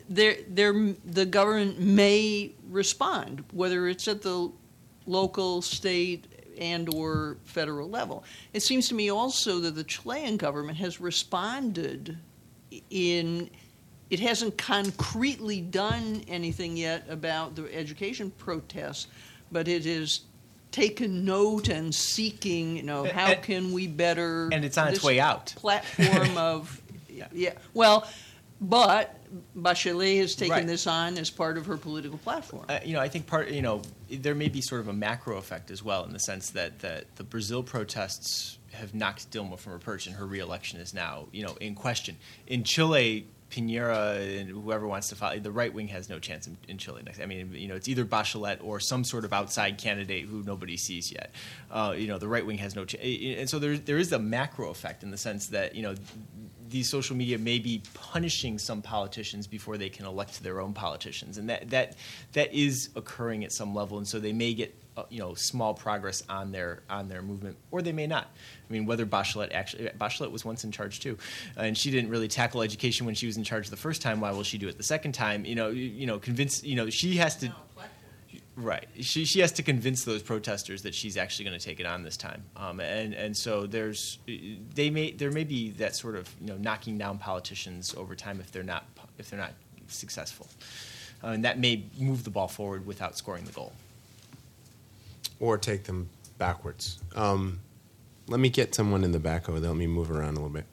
the government may respond, whether it's at the local, state, and or federal level. It seems to me also that the Chilean government has responded in, it hasn't concretely done anything yet about the education protests, but it has taken note and seeking, how can we better... And it's on its way out. Platform of... Well, but Bachelet has taken Right. this on as part of her political platform. I think there may be sort of a macro effect as well, in the sense that the Brazil protests have knocked Dilma from her perch, and her reelection is now, in question. In Chile, Piñera and whoever wants to follow, the right wing has no chance in Chile next. I mean, it's either Bachelet or some sort of outside candidate who nobody sees yet. The right wing has no chance, and so there is a macro effect, in the sense that these social media may be punishing some politicians before they can elect their own politicians, and that is occurring at some level, and so they may get small progress on their movement, or they may not. I mean, whether Bachelet was once in charge too, and she didn't really tackle education when she was in charge the first time. Why will she do it the second time? Convince. She has to. Right. She has to convince those protesters that she's actually going to take it on this time. And so there may be that sort of knocking down politicians over time if they're not successful, and that may move the ball forward without scoring the goal. Or take them backwards. Let me get someone in the back over there. Let me move around a little bit.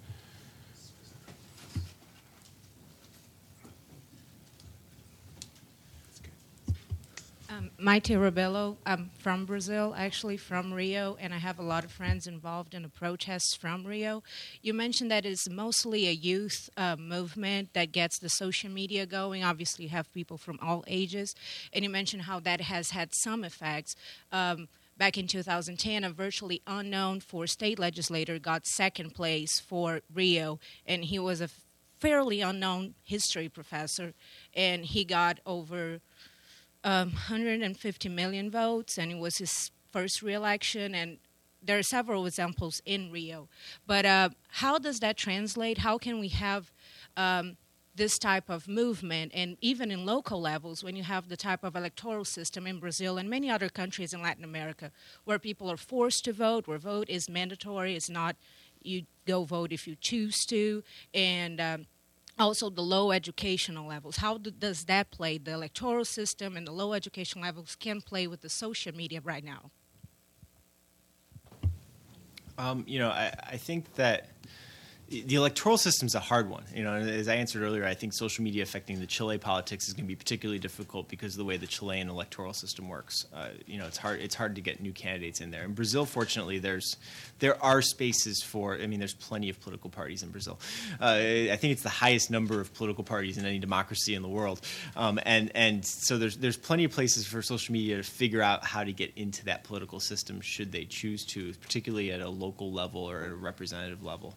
Maite Rebelo. I'm from Brazil, actually from Rio, and I have a lot of friends involved in the protests from Rio. You mentioned that it's mostly a youth movement that gets the social media going. Obviously, you have people from all ages, and you mentioned how that has had some effects. Back in 2010, a virtually unknown state legislator got second place for Rio, and he was a fairly unknown history professor, and he got over 150 million votes, and it was his first re-election, and there are several examples in Rio. But how does that translate? How can we have this type of movement, and even in local levels, when you have the type of electoral system in Brazil and many other countries in Latin America, where people are forced to vote, where vote is mandatory, it's not you go vote if you choose to, and also the low educational levels. How does that play? The electoral system and the low education levels can play with the social media right now. I think that the electoral system is a hard one. As I answered earlier, I think social media affecting the Chile politics is going to be particularly difficult because of the way the Chilean electoral system works. It's hard to get new candidates in there. In Brazil, fortunately, there are spaces for. There's plenty of political parties in Brazil. I think it's the highest number of political parties in any democracy in the world, and so there's plenty of places for social media to figure out how to get into that political system should they choose to, particularly at a local level or at a representative level.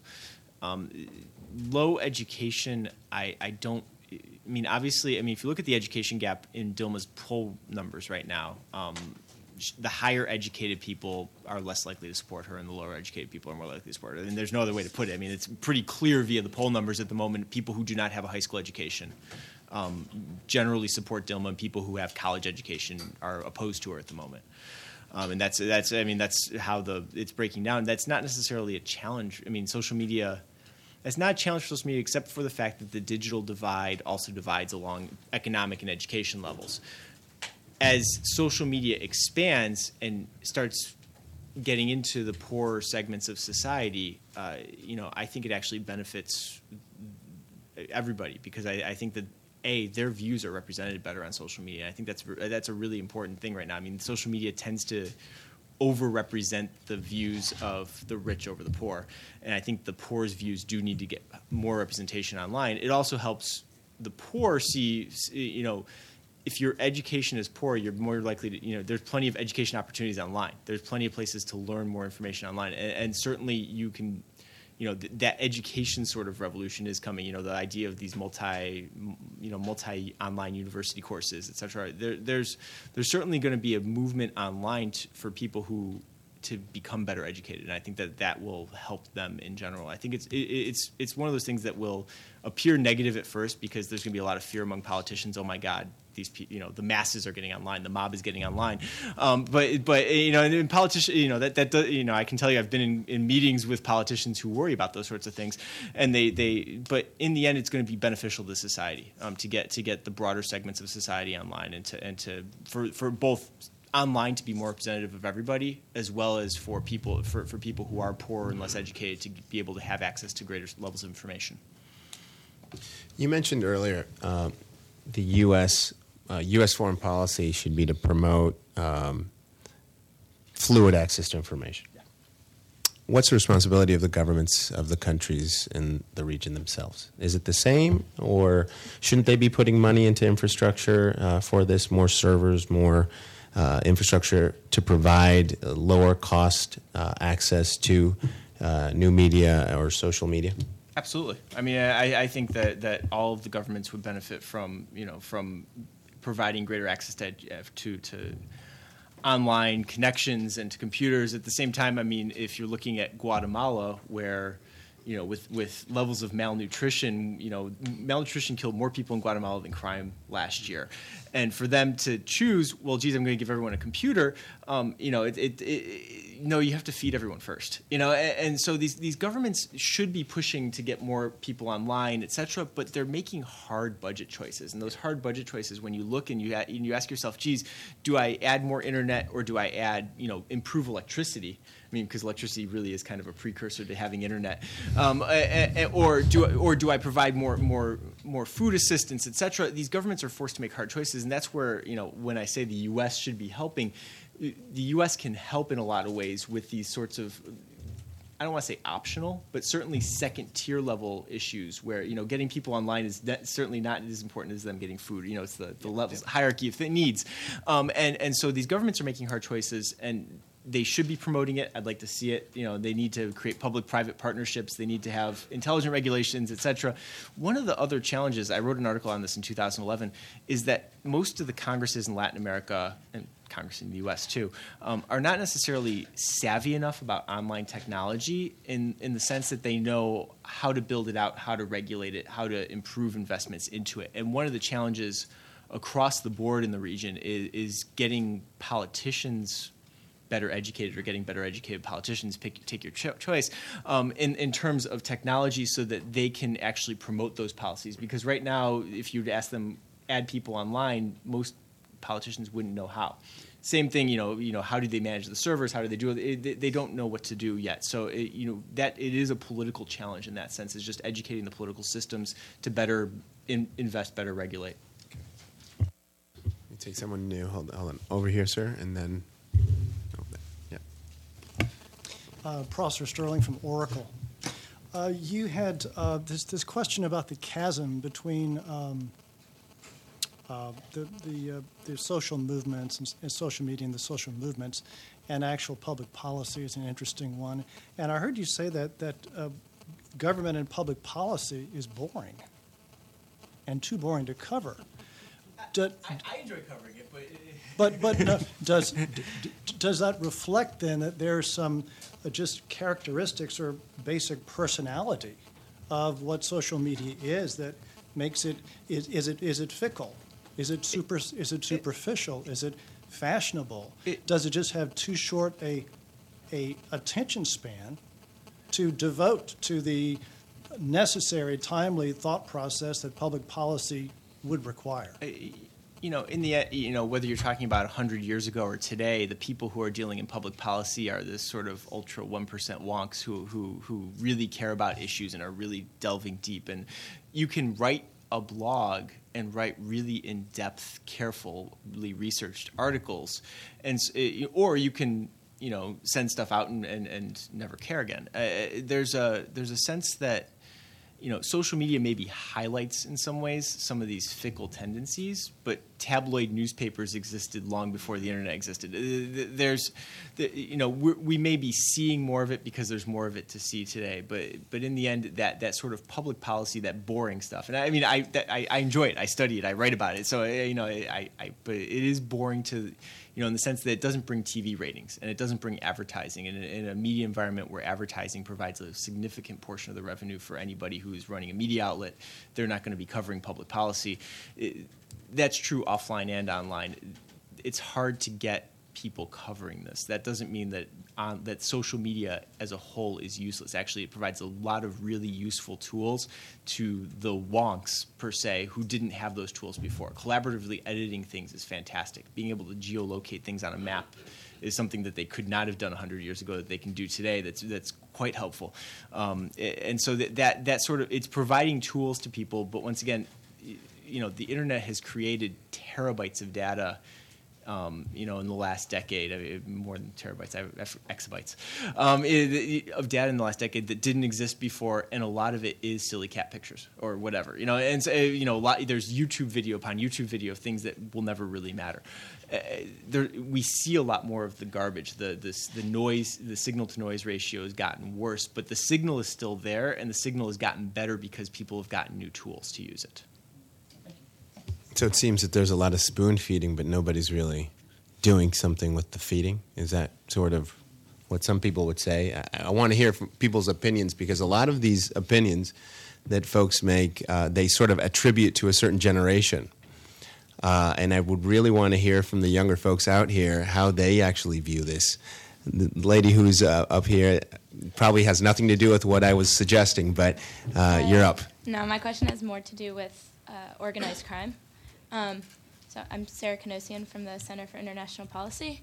Low education, I don't. Obviously, if you look at the education gap in Dilma's poll numbers right now, the higher educated people are less likely to support her, and the lower educated people are more likely to support her. And there's no other way to put it. It's pretty clear via the poll numbers at the moment. People who do not have a high school education generally support Dilma, and people who have college education are opposed to her at the moment. And that's how it's breaking down. That's not necessarily a challenge. Social media. That's not a challenge for social media, except for the fact that the digital divide also divides along economic and education levels. As social media expands and starts getting into the poorer segments of society, I think it actually benefits everybody, because I think that their views are represented better on social media. I think that's a really important thing right now. Social media tends to overrepresent the views of the rich over the poor, and I think the poor's views do need to get more representation online. It also helps the poor see, if your education is poor, you're more likely to, there's plenty of education opportunities online. There's plenty of places to learn more information online, and certainly you can, that education sort of revolution is coming. The idea of these multi online university courses, et cetera. There's certainly going to be a movement online for people who become better educated, and I think that will help them in general. I think it's one of those things that will appear negative at first because there's going to be a lot of fear among politicians. Oh my God, the masses are getting online, the mob is getting online. But in politicians, I can tell you I've been in meetings with politicians who worry about those sorts of things, and but in the end, it's going to be beneficial to society to get the broader segments of society online, and for both online to be more representative of everybody, as well as for people who are poorer and less educated to be able to have access to greater levels of information. You mentioned earlier the U.S. Foreign policy should be to promote fluid access to information. Yeah. What's the responsibility of the governments of the countries in the region themselves? Is it the same, or shouldn't they be putting money into infrastructure for this, more servers, more infrastructure to provide lower cost access to new media or social media? Absolutely. I mean, I think that all of the governments would benefit from providing greater access to online connections and to computers. At the same time, I mean, if you're looking at Guatemala, where with levels of malnutrition, malnutrition killed more people in Guatemala than crime last year. And for them to choose, well, geez, I'm going to give everyone a computer, no, you have to feed everyone first, and so these governments should be pushing to get more people online, et cetera, but they're making hard budget choices. And those hard budget choices, when you look and you ask yourself, geez, do I add more internet or do I add, improve electricity? I mean, because electricity really is kind of a precursor to having internet, or do I provide more food assistance, et cetera? These governments are forced to make hard choices, and that's where when I say the U.S. should be helping, the U.S. can help in a lot of ways with these sorts of, I don't want to say optional, but certainly second-tier level issues where getting people online is certainly not as important as them getting food. It's the levels hierarchy of needs, and so these governments are making hard choices, and they should be promoting it. I'd like to see it. They need to create public-private partnerships. They need to have intelligent regulations, et cetera. One of the other challenges, I wrote an article on this in 2011, is that most of the Congresses in Latin America, and Congress in the U.S. too, are not necessarily savvy enough about online technology in the sense that they know how to build it out, how to regulate it, how to improve investments into it. And one of the challenges across the board in the region is getting politicians better educated, or getting better educated politicians, take your choice, in terms of technology, so that they can actually promote those policies. Because right now, if you'd ask them, add people online, most politicians wouldn't know how. Same thing, how do they manage the servers? How do they do it? They don't know what to do yet. So, that it is a political challenge in that sense. Is just educating the political systems to better invest, better regulate. Let me take someone new. Hold on. Over here, sir, and then. Prosser Sterling from Oracle. You had this question about the chasm between the social movements and social media and the social movements and actual public policy is an interesting one. And I heard you say that government and public policy is boring and too boring to cover. I enjoy covering it, but no, does that reflect then that there's some just characteristics or basic personality of what social media is that makes it is it fickle? Is it superficial? Is it fashionable? Does it just have too short a attention span to devote to the necessary, timely thought process that public policy would require? In the whether you're talking about 100 years ago or today, the people who are dealing in public policy are this sort of ultra 1% wonks who really care about issues and are really delving deep. And you can write a blog and write really in-depth, carefully researched articles, or you can send stuff out and never care again. There's a sense that social media maybe highlights in some ways some of these fickle tendencies, but tabloid newspapers existed long before the internet existed. We may be seeing more of it because there's more of it to see today, but in the end, that sort of public policy, that boring stuff, and I mean, I enjoy it. I study it. I write about it. So but it is boring to in the sense that it doesn't bring TV ratings and it doesn't bring advertising. And in a media environment where advertising provides a significant portion of the revenue for anybody who's running a media outlet, they're not going to be covering public policy. That's true offline and online. It's hard to get people covering this. That doesn't mean that that social media as a whole is useless. Actually, it provides a lot of really useful tools to the wonks, per se, who didn't have those tools before. Collaboratively editing things is fantastic. Being able to geolocate things on a map is something that they could not have done 100 years ago that they can do today. That's quite helpful. And so that sort of, it's providing tools to people, but once again, the internet has created terabytes of data in the last decade, more than terabytes, exabytes, of data in the last decade that didn't exist before, and a lot of it is silly cat pictures or whatever, and so, there's YouTube video upon YouTube video of things that will never really matter. We see a lot more of the garbage. The noise, the signal to noise ratio has gotten worse, but the signal is still there, and the signal has gotten better because people have gotten new tools to use it. So it seems that there's a lot of spoon feeding, but nobody's really doing something with the feeding. Is that sort of what some people would say? I want to hear from people's opinions, because a lot of these opinions that folks make, they sort of attribute to a certain generation. And I would really want to hear from the younger folks out here how they actually view this. The lady who's up here probably has nothing to do with what I was suggesting, but you're up. No, my question has more to do with organized crime. So I'm Sarah Canosian from the Center for International Policy.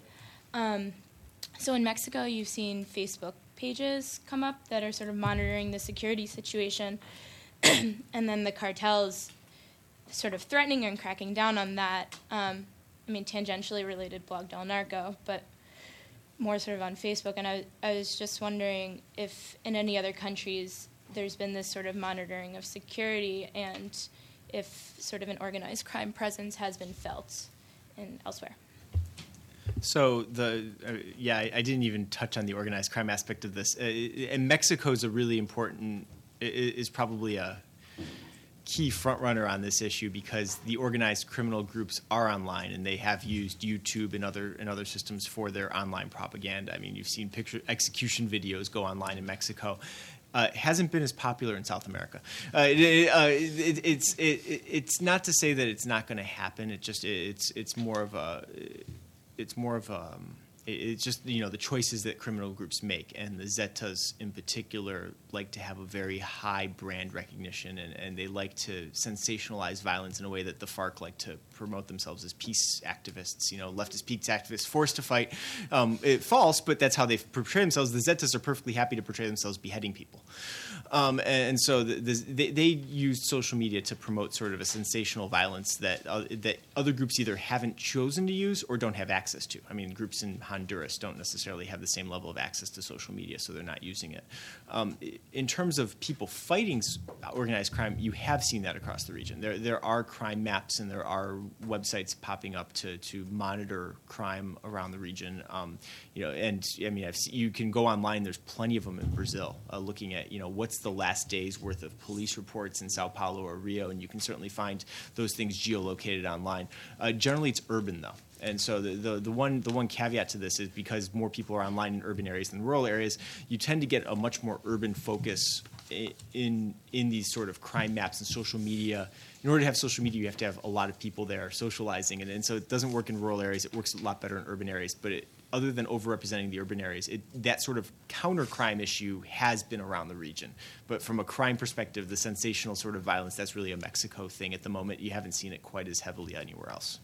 So in Mexico, you've seen Facebook pages come up that are sort of monitoring the security situation, and then the cartels sort of threatening and cracking down on that. Tangentially related Blog Del Narco, but more sort of on Facebook. And I was just wondering if in any other countries there's been this sort of monitoring of security, and if sort of an organized crime presence has been felt elsewhere. So I didn't even touch on the organized crime aspect of this. And Mexico is is probably a key front runner on this issue, because the organized criminal groups are online, and they have used YouTube and other systems for their online propaganda. You've seen execution videos go online in Mexico. Hasn't been as popular in South America. It's not to say that it's not going to happen. It's just the choices that criminal groups make, and the Zetas in particular like to have a very high brand recognition, and they like to sensationalize violence in a way that the FARC like to promote themselves as peace activists, leftist peace activists forced to fight. False, but that's how they portray themselves. The Zetas are perfectly happy to portray themselves beheading people. And so they use social media to promote sort of a sensational violence that other groups either haven't chosen to use or don't have access to. Groups in Honduras don't necessarily have the same level of access to social media, so they're not using it. In terms of people fighting organized crime, you have seen that across the region. There are crime maps, and there are websites popping up to monitor crime around the region. You can go online. There's plenty of them in Brazil, looking at what's the last day's worth of police reports in Sao Paulo or Rio, and you can certainly find those things geolocated online. Generally, it's urban though. And so the one caveat to this is, because more people are online in urban areas than rural areas, you tend to get a much more urban focus in these sort of crime maps and social media. In order to have social media, you have to have a lot of people there socializing, and so it doesn't work in rural areas. It works a lot better in urban areas, but other than overrepresenting the urban areas, that sort of counter-crime issue has been around the region. But from a crime perspective, the sensational sort of violence, that's really a Mexico thing at the moment. You haven't seen it quite as heavily anywhere else.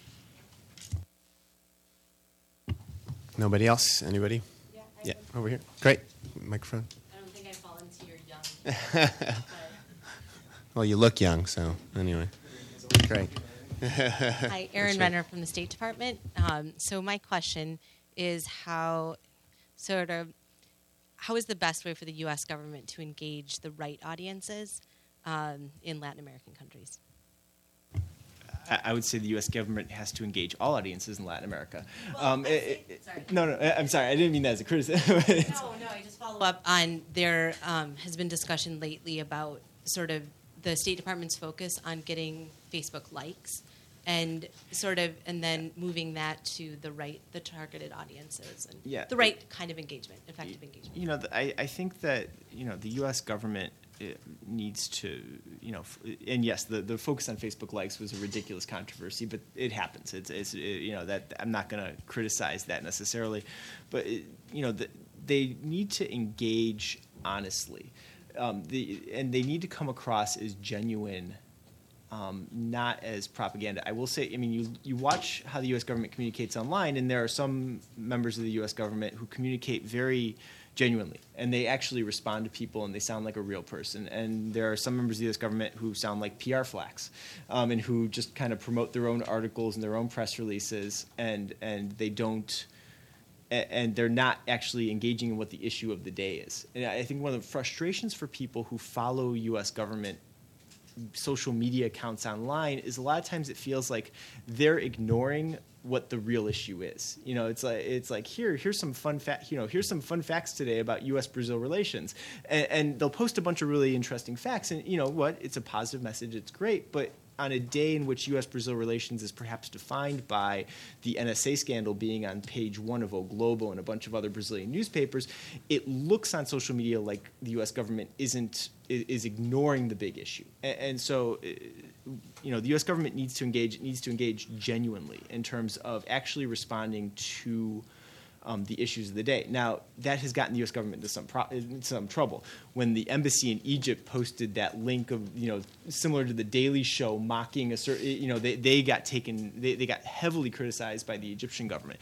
Nobody else? Anybody? Yeah, over here. Great. Microphone. I don't think I fall into your young. Well, you look young, so anyway. Great. Hi, Erin Renner from the State Department. So my question is how is the best way for the U.S. government to engage the right audiences in Latin American countries? I would say the U.S. government has to engage all audiences in Latin America. Sorry. No, I'm sorry. I didn't mean that as a criticism. No, I just follow up on there has been discussion lately about sort of the State Department's focus on getting Facebook likes and and then moving that to the targeted audiences, and the right kind of engagement, effective engagement. I think that the U.S. government needs to, and yes, the focus on Facebook likes was a ridiculous controversy, but it happens. It's that I'm not going to criticize that necessarily, but they need to engage honestly, and they need to come across as genuine. Not as propaganda. I will say, you watch how the U.S. government communicates online, and there are some members of the U.S. government who communicate very genuinely, and they actually respond to people, and they sound like a real person. And there are some members of the U.S. government who sound like PR flacks, and who just kind of promote their own articles and their own press releases, and they don't. And they're not actually engaging in what the issue of the day is. And I think one of the frustrations for people who follow U.S. government social media accounts online is a lot of times it feels like they're ignoring what the real issue is. It's like here's some fun here's some fun facts today about U.S.-Brazil relations, and they'll post a bunch of really interesting facts, and it's a positive message, it's great, but on a day in which U.S.-Brazil relations is perhaps defined by the NSA scandal being on page 1 of O Globo and a bunch of other Brazilian newspapers, it looks on social media like the U.S. government is ignoring the big issue. And so, the U.S. government needs to engage genuinely in terms of actually responding to the issues of the day. Now, that has gotten the U.S. government into some trouble. When the embassy in Egypt posted that link of, similar to the Daily Show, mocking a certain, they got heavily criticized by the Egyptian government.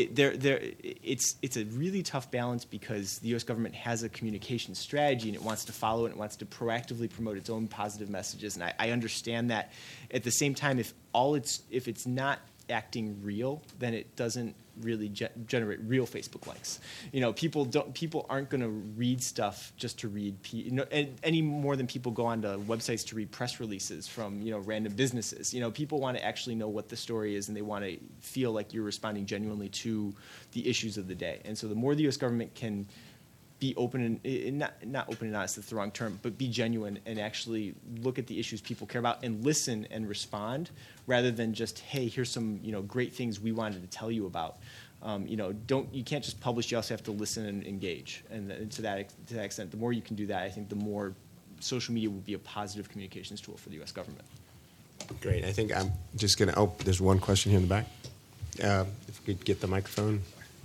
It's a really tough balance because the U.S. government has a communication strategy and it wants to follow it and it wants to proactively promote its own positive messages. And I understand that. At the same time, if it's not acting real, then it doesn't really generate real Facebook likes. People aren't going to read stuff just to read any more than people go onto websites to read press releases from random businesses. People want to actually know what the story is, and they want to feel like you're responding genuinely to the issues of the day. And so the more the U.S. government can be open and not open and honest, that's the wrong term, but be genuine and actually look at the issues people care about and listen and respond, rather than just, hey, here's some great things we wanted to tell you about. You can't just publish. You also have to listen and engage. And to that extent, the more you can do that, I think the more social media will be a positive communications tool for the U.S. government. Great. I think I'm just going to. There's one question here in the back. If we could get the microphone.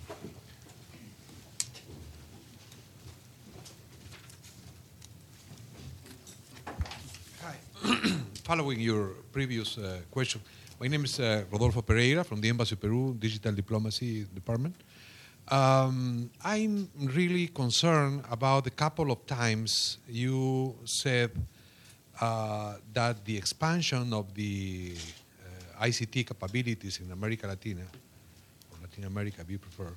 Following your previous question, my name is Rodolfo Pereira from the Embassy of Peru Digital Diplomacy Department. I'm really concerned about the couple of times you said that the expansion of the ICT capabilities in America Latina, or Latin America if you prefer,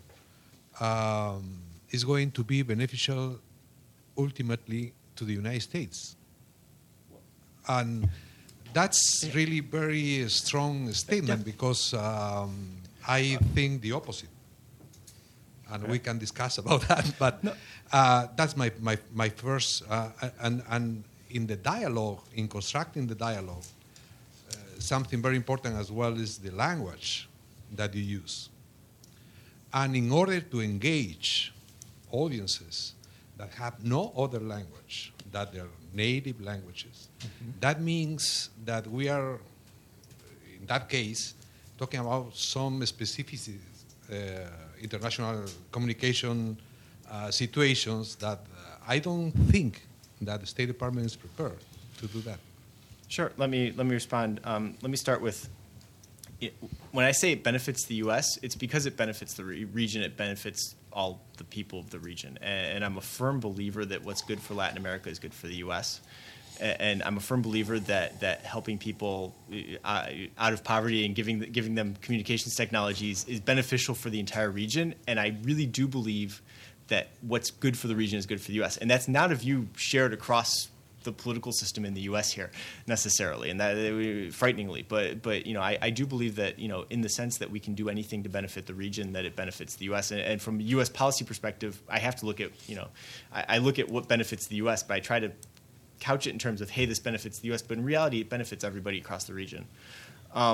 is going to be beneficial ultimately to the United States. And that's really very strong statement because I think the opposite. And we can discuss about that, but that's my first, and in the dialogue, in constructing the dialogue, something very important as well is the language that you use. And in order to engage audiences that have no other language, that they're native languages, that means that we are, in that case, talking about some specificities, international communication situations that I don't think that the State Department is prepared to do that. Sure. Let me respond. Let me start with, when I say it benefits the U.S., it's because it benefits the region. It benefits all the people of the region. And I'm a firm believer that what's good for Latin America is good for the U.S. And I'm a firm believer that helping people out of poverty and giving them communications technologies is beneficial for the entire region. And I really do believe that what's good for the region is good for the U.S. And that's not a view shared across the political system in the U.S. here necessarily, and that frighteningly. But I do believe that in the sense that we can do anything to benefit the region, that it benefits the U.S. And from a U.S. policy perspective, I have to look at I look at what benefits the U.S. but I try to couch it in terms of, hey, this benefits the U.S. But in reality, it benefits everybody across the region.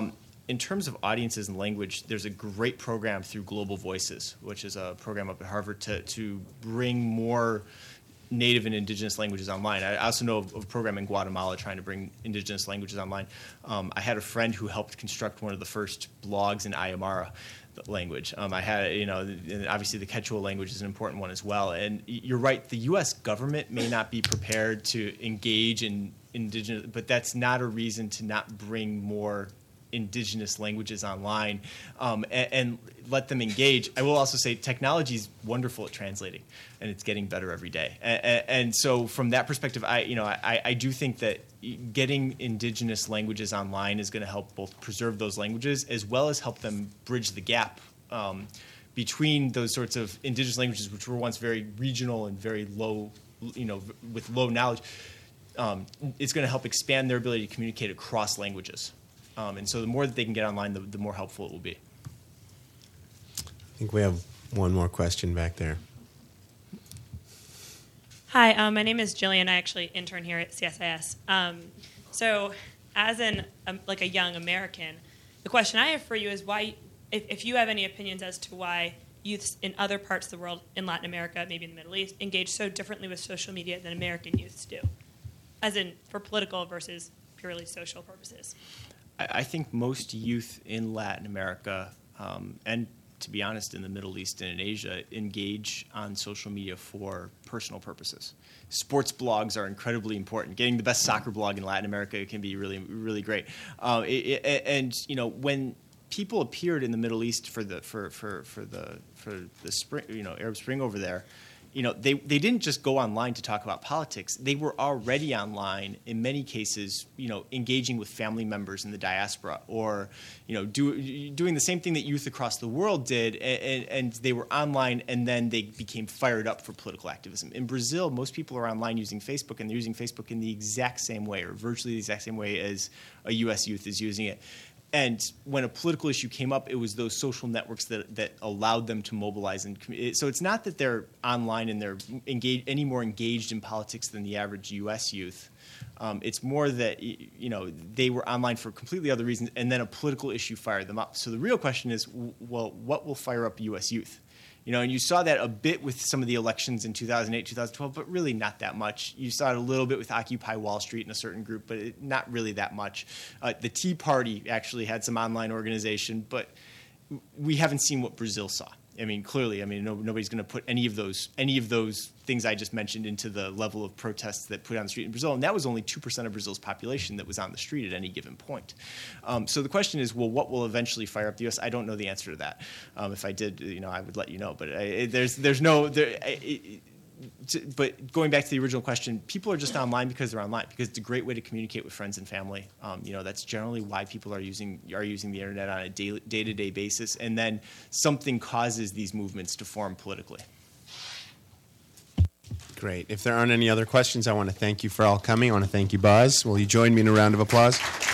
in terms of audiences and language, there's a great program through Global Voices, which is a program up at Harvard to bring more native and indigenous languages online. I also know of a program in Guatemala trying to bring indigenous languages online. I had a friend who helped construct one of the first blogs in Aymara language. I had, and obviously the Quechua language is an important one as well. And you're right, the U.S. government may not be prepared to engage in indigenous, but that's not a reason to not bring more indigenous languages online and let them engage. I will also say technology is wonderful at translating, and it's getting better every day. And so from that perspective, I do think that getting indigenous languages online is going to help both preserve those languages as well as help them bridge the gap between those sorts of indigenous languages, which were once very regional and very low, with low knowledge. It's going to help expand their ability to communicate across languages. And so the more that they can get online, the more helpful it will be. I think we have one more question back there. Hi, my name is Jillian. I actually intern here at CSIS. So as a young American, the question I have for you is why, if you have any opinions as to why youths in other parts of the world, in Latin America, maybe in the Middle East, engage so differently with social media than American youths do, as in for political versus purely social purposes. I think most youth in Latin America, and to be honest, in the Middle East and in Asia, engage on social media for personal purposes. Sports blogs are incredibly important. Getting the best soccer blog in Latin America can be really, really great. When people appeared in the Middle East for the spring, Arab Spring over there, they didn't just go online to talk about politics. They were already online in many cases, engaging with family members in the diaspora, or doing the same thing that youth across the world did, and they were online, and then they became fired up for political activism. In Brazil, most people are online using Facebook, and they're using Facebook in the exact same way, or virtually the exact same way as a U.S. youth is using it. And when a political issue came up, it was those social networks that allowed them to mobilize. So it's not that they're online and they're any more engaged in politics than the average U.S. youth. It's more that they were online for completely other reasons, and then a political issue fired them up. So the real question is, well, what will fire up U.S. youth? And you saw that a bit with some of the elections in 2008, 2012, but really not that much. You saw it a little bit with Occupy Wall Street in a certain group, but not really that much. The Tea Party actually had some online organization, but we haven't seen what Brazil saw. Clearly, nobody's going to put any of those things I just mentioned into the level of protests that put on the street in Brazil, and that was only 2% of Brazil's population that was on the street at any given point. So the question is, well, what will eventually fire up the U.S.? I don't know the answer to that. If I did, I would let you know. But but going back to the original question, people are just online because they're online, because it's a great way to communicate with friends and family. That's generally why people are using the internet on a day-to-day basis, and then something causes these movements to form politically. Great. If there aren't any other questions, I want to thank you for all coming. I want to thank you, Boz. Will you join me in a round of applause?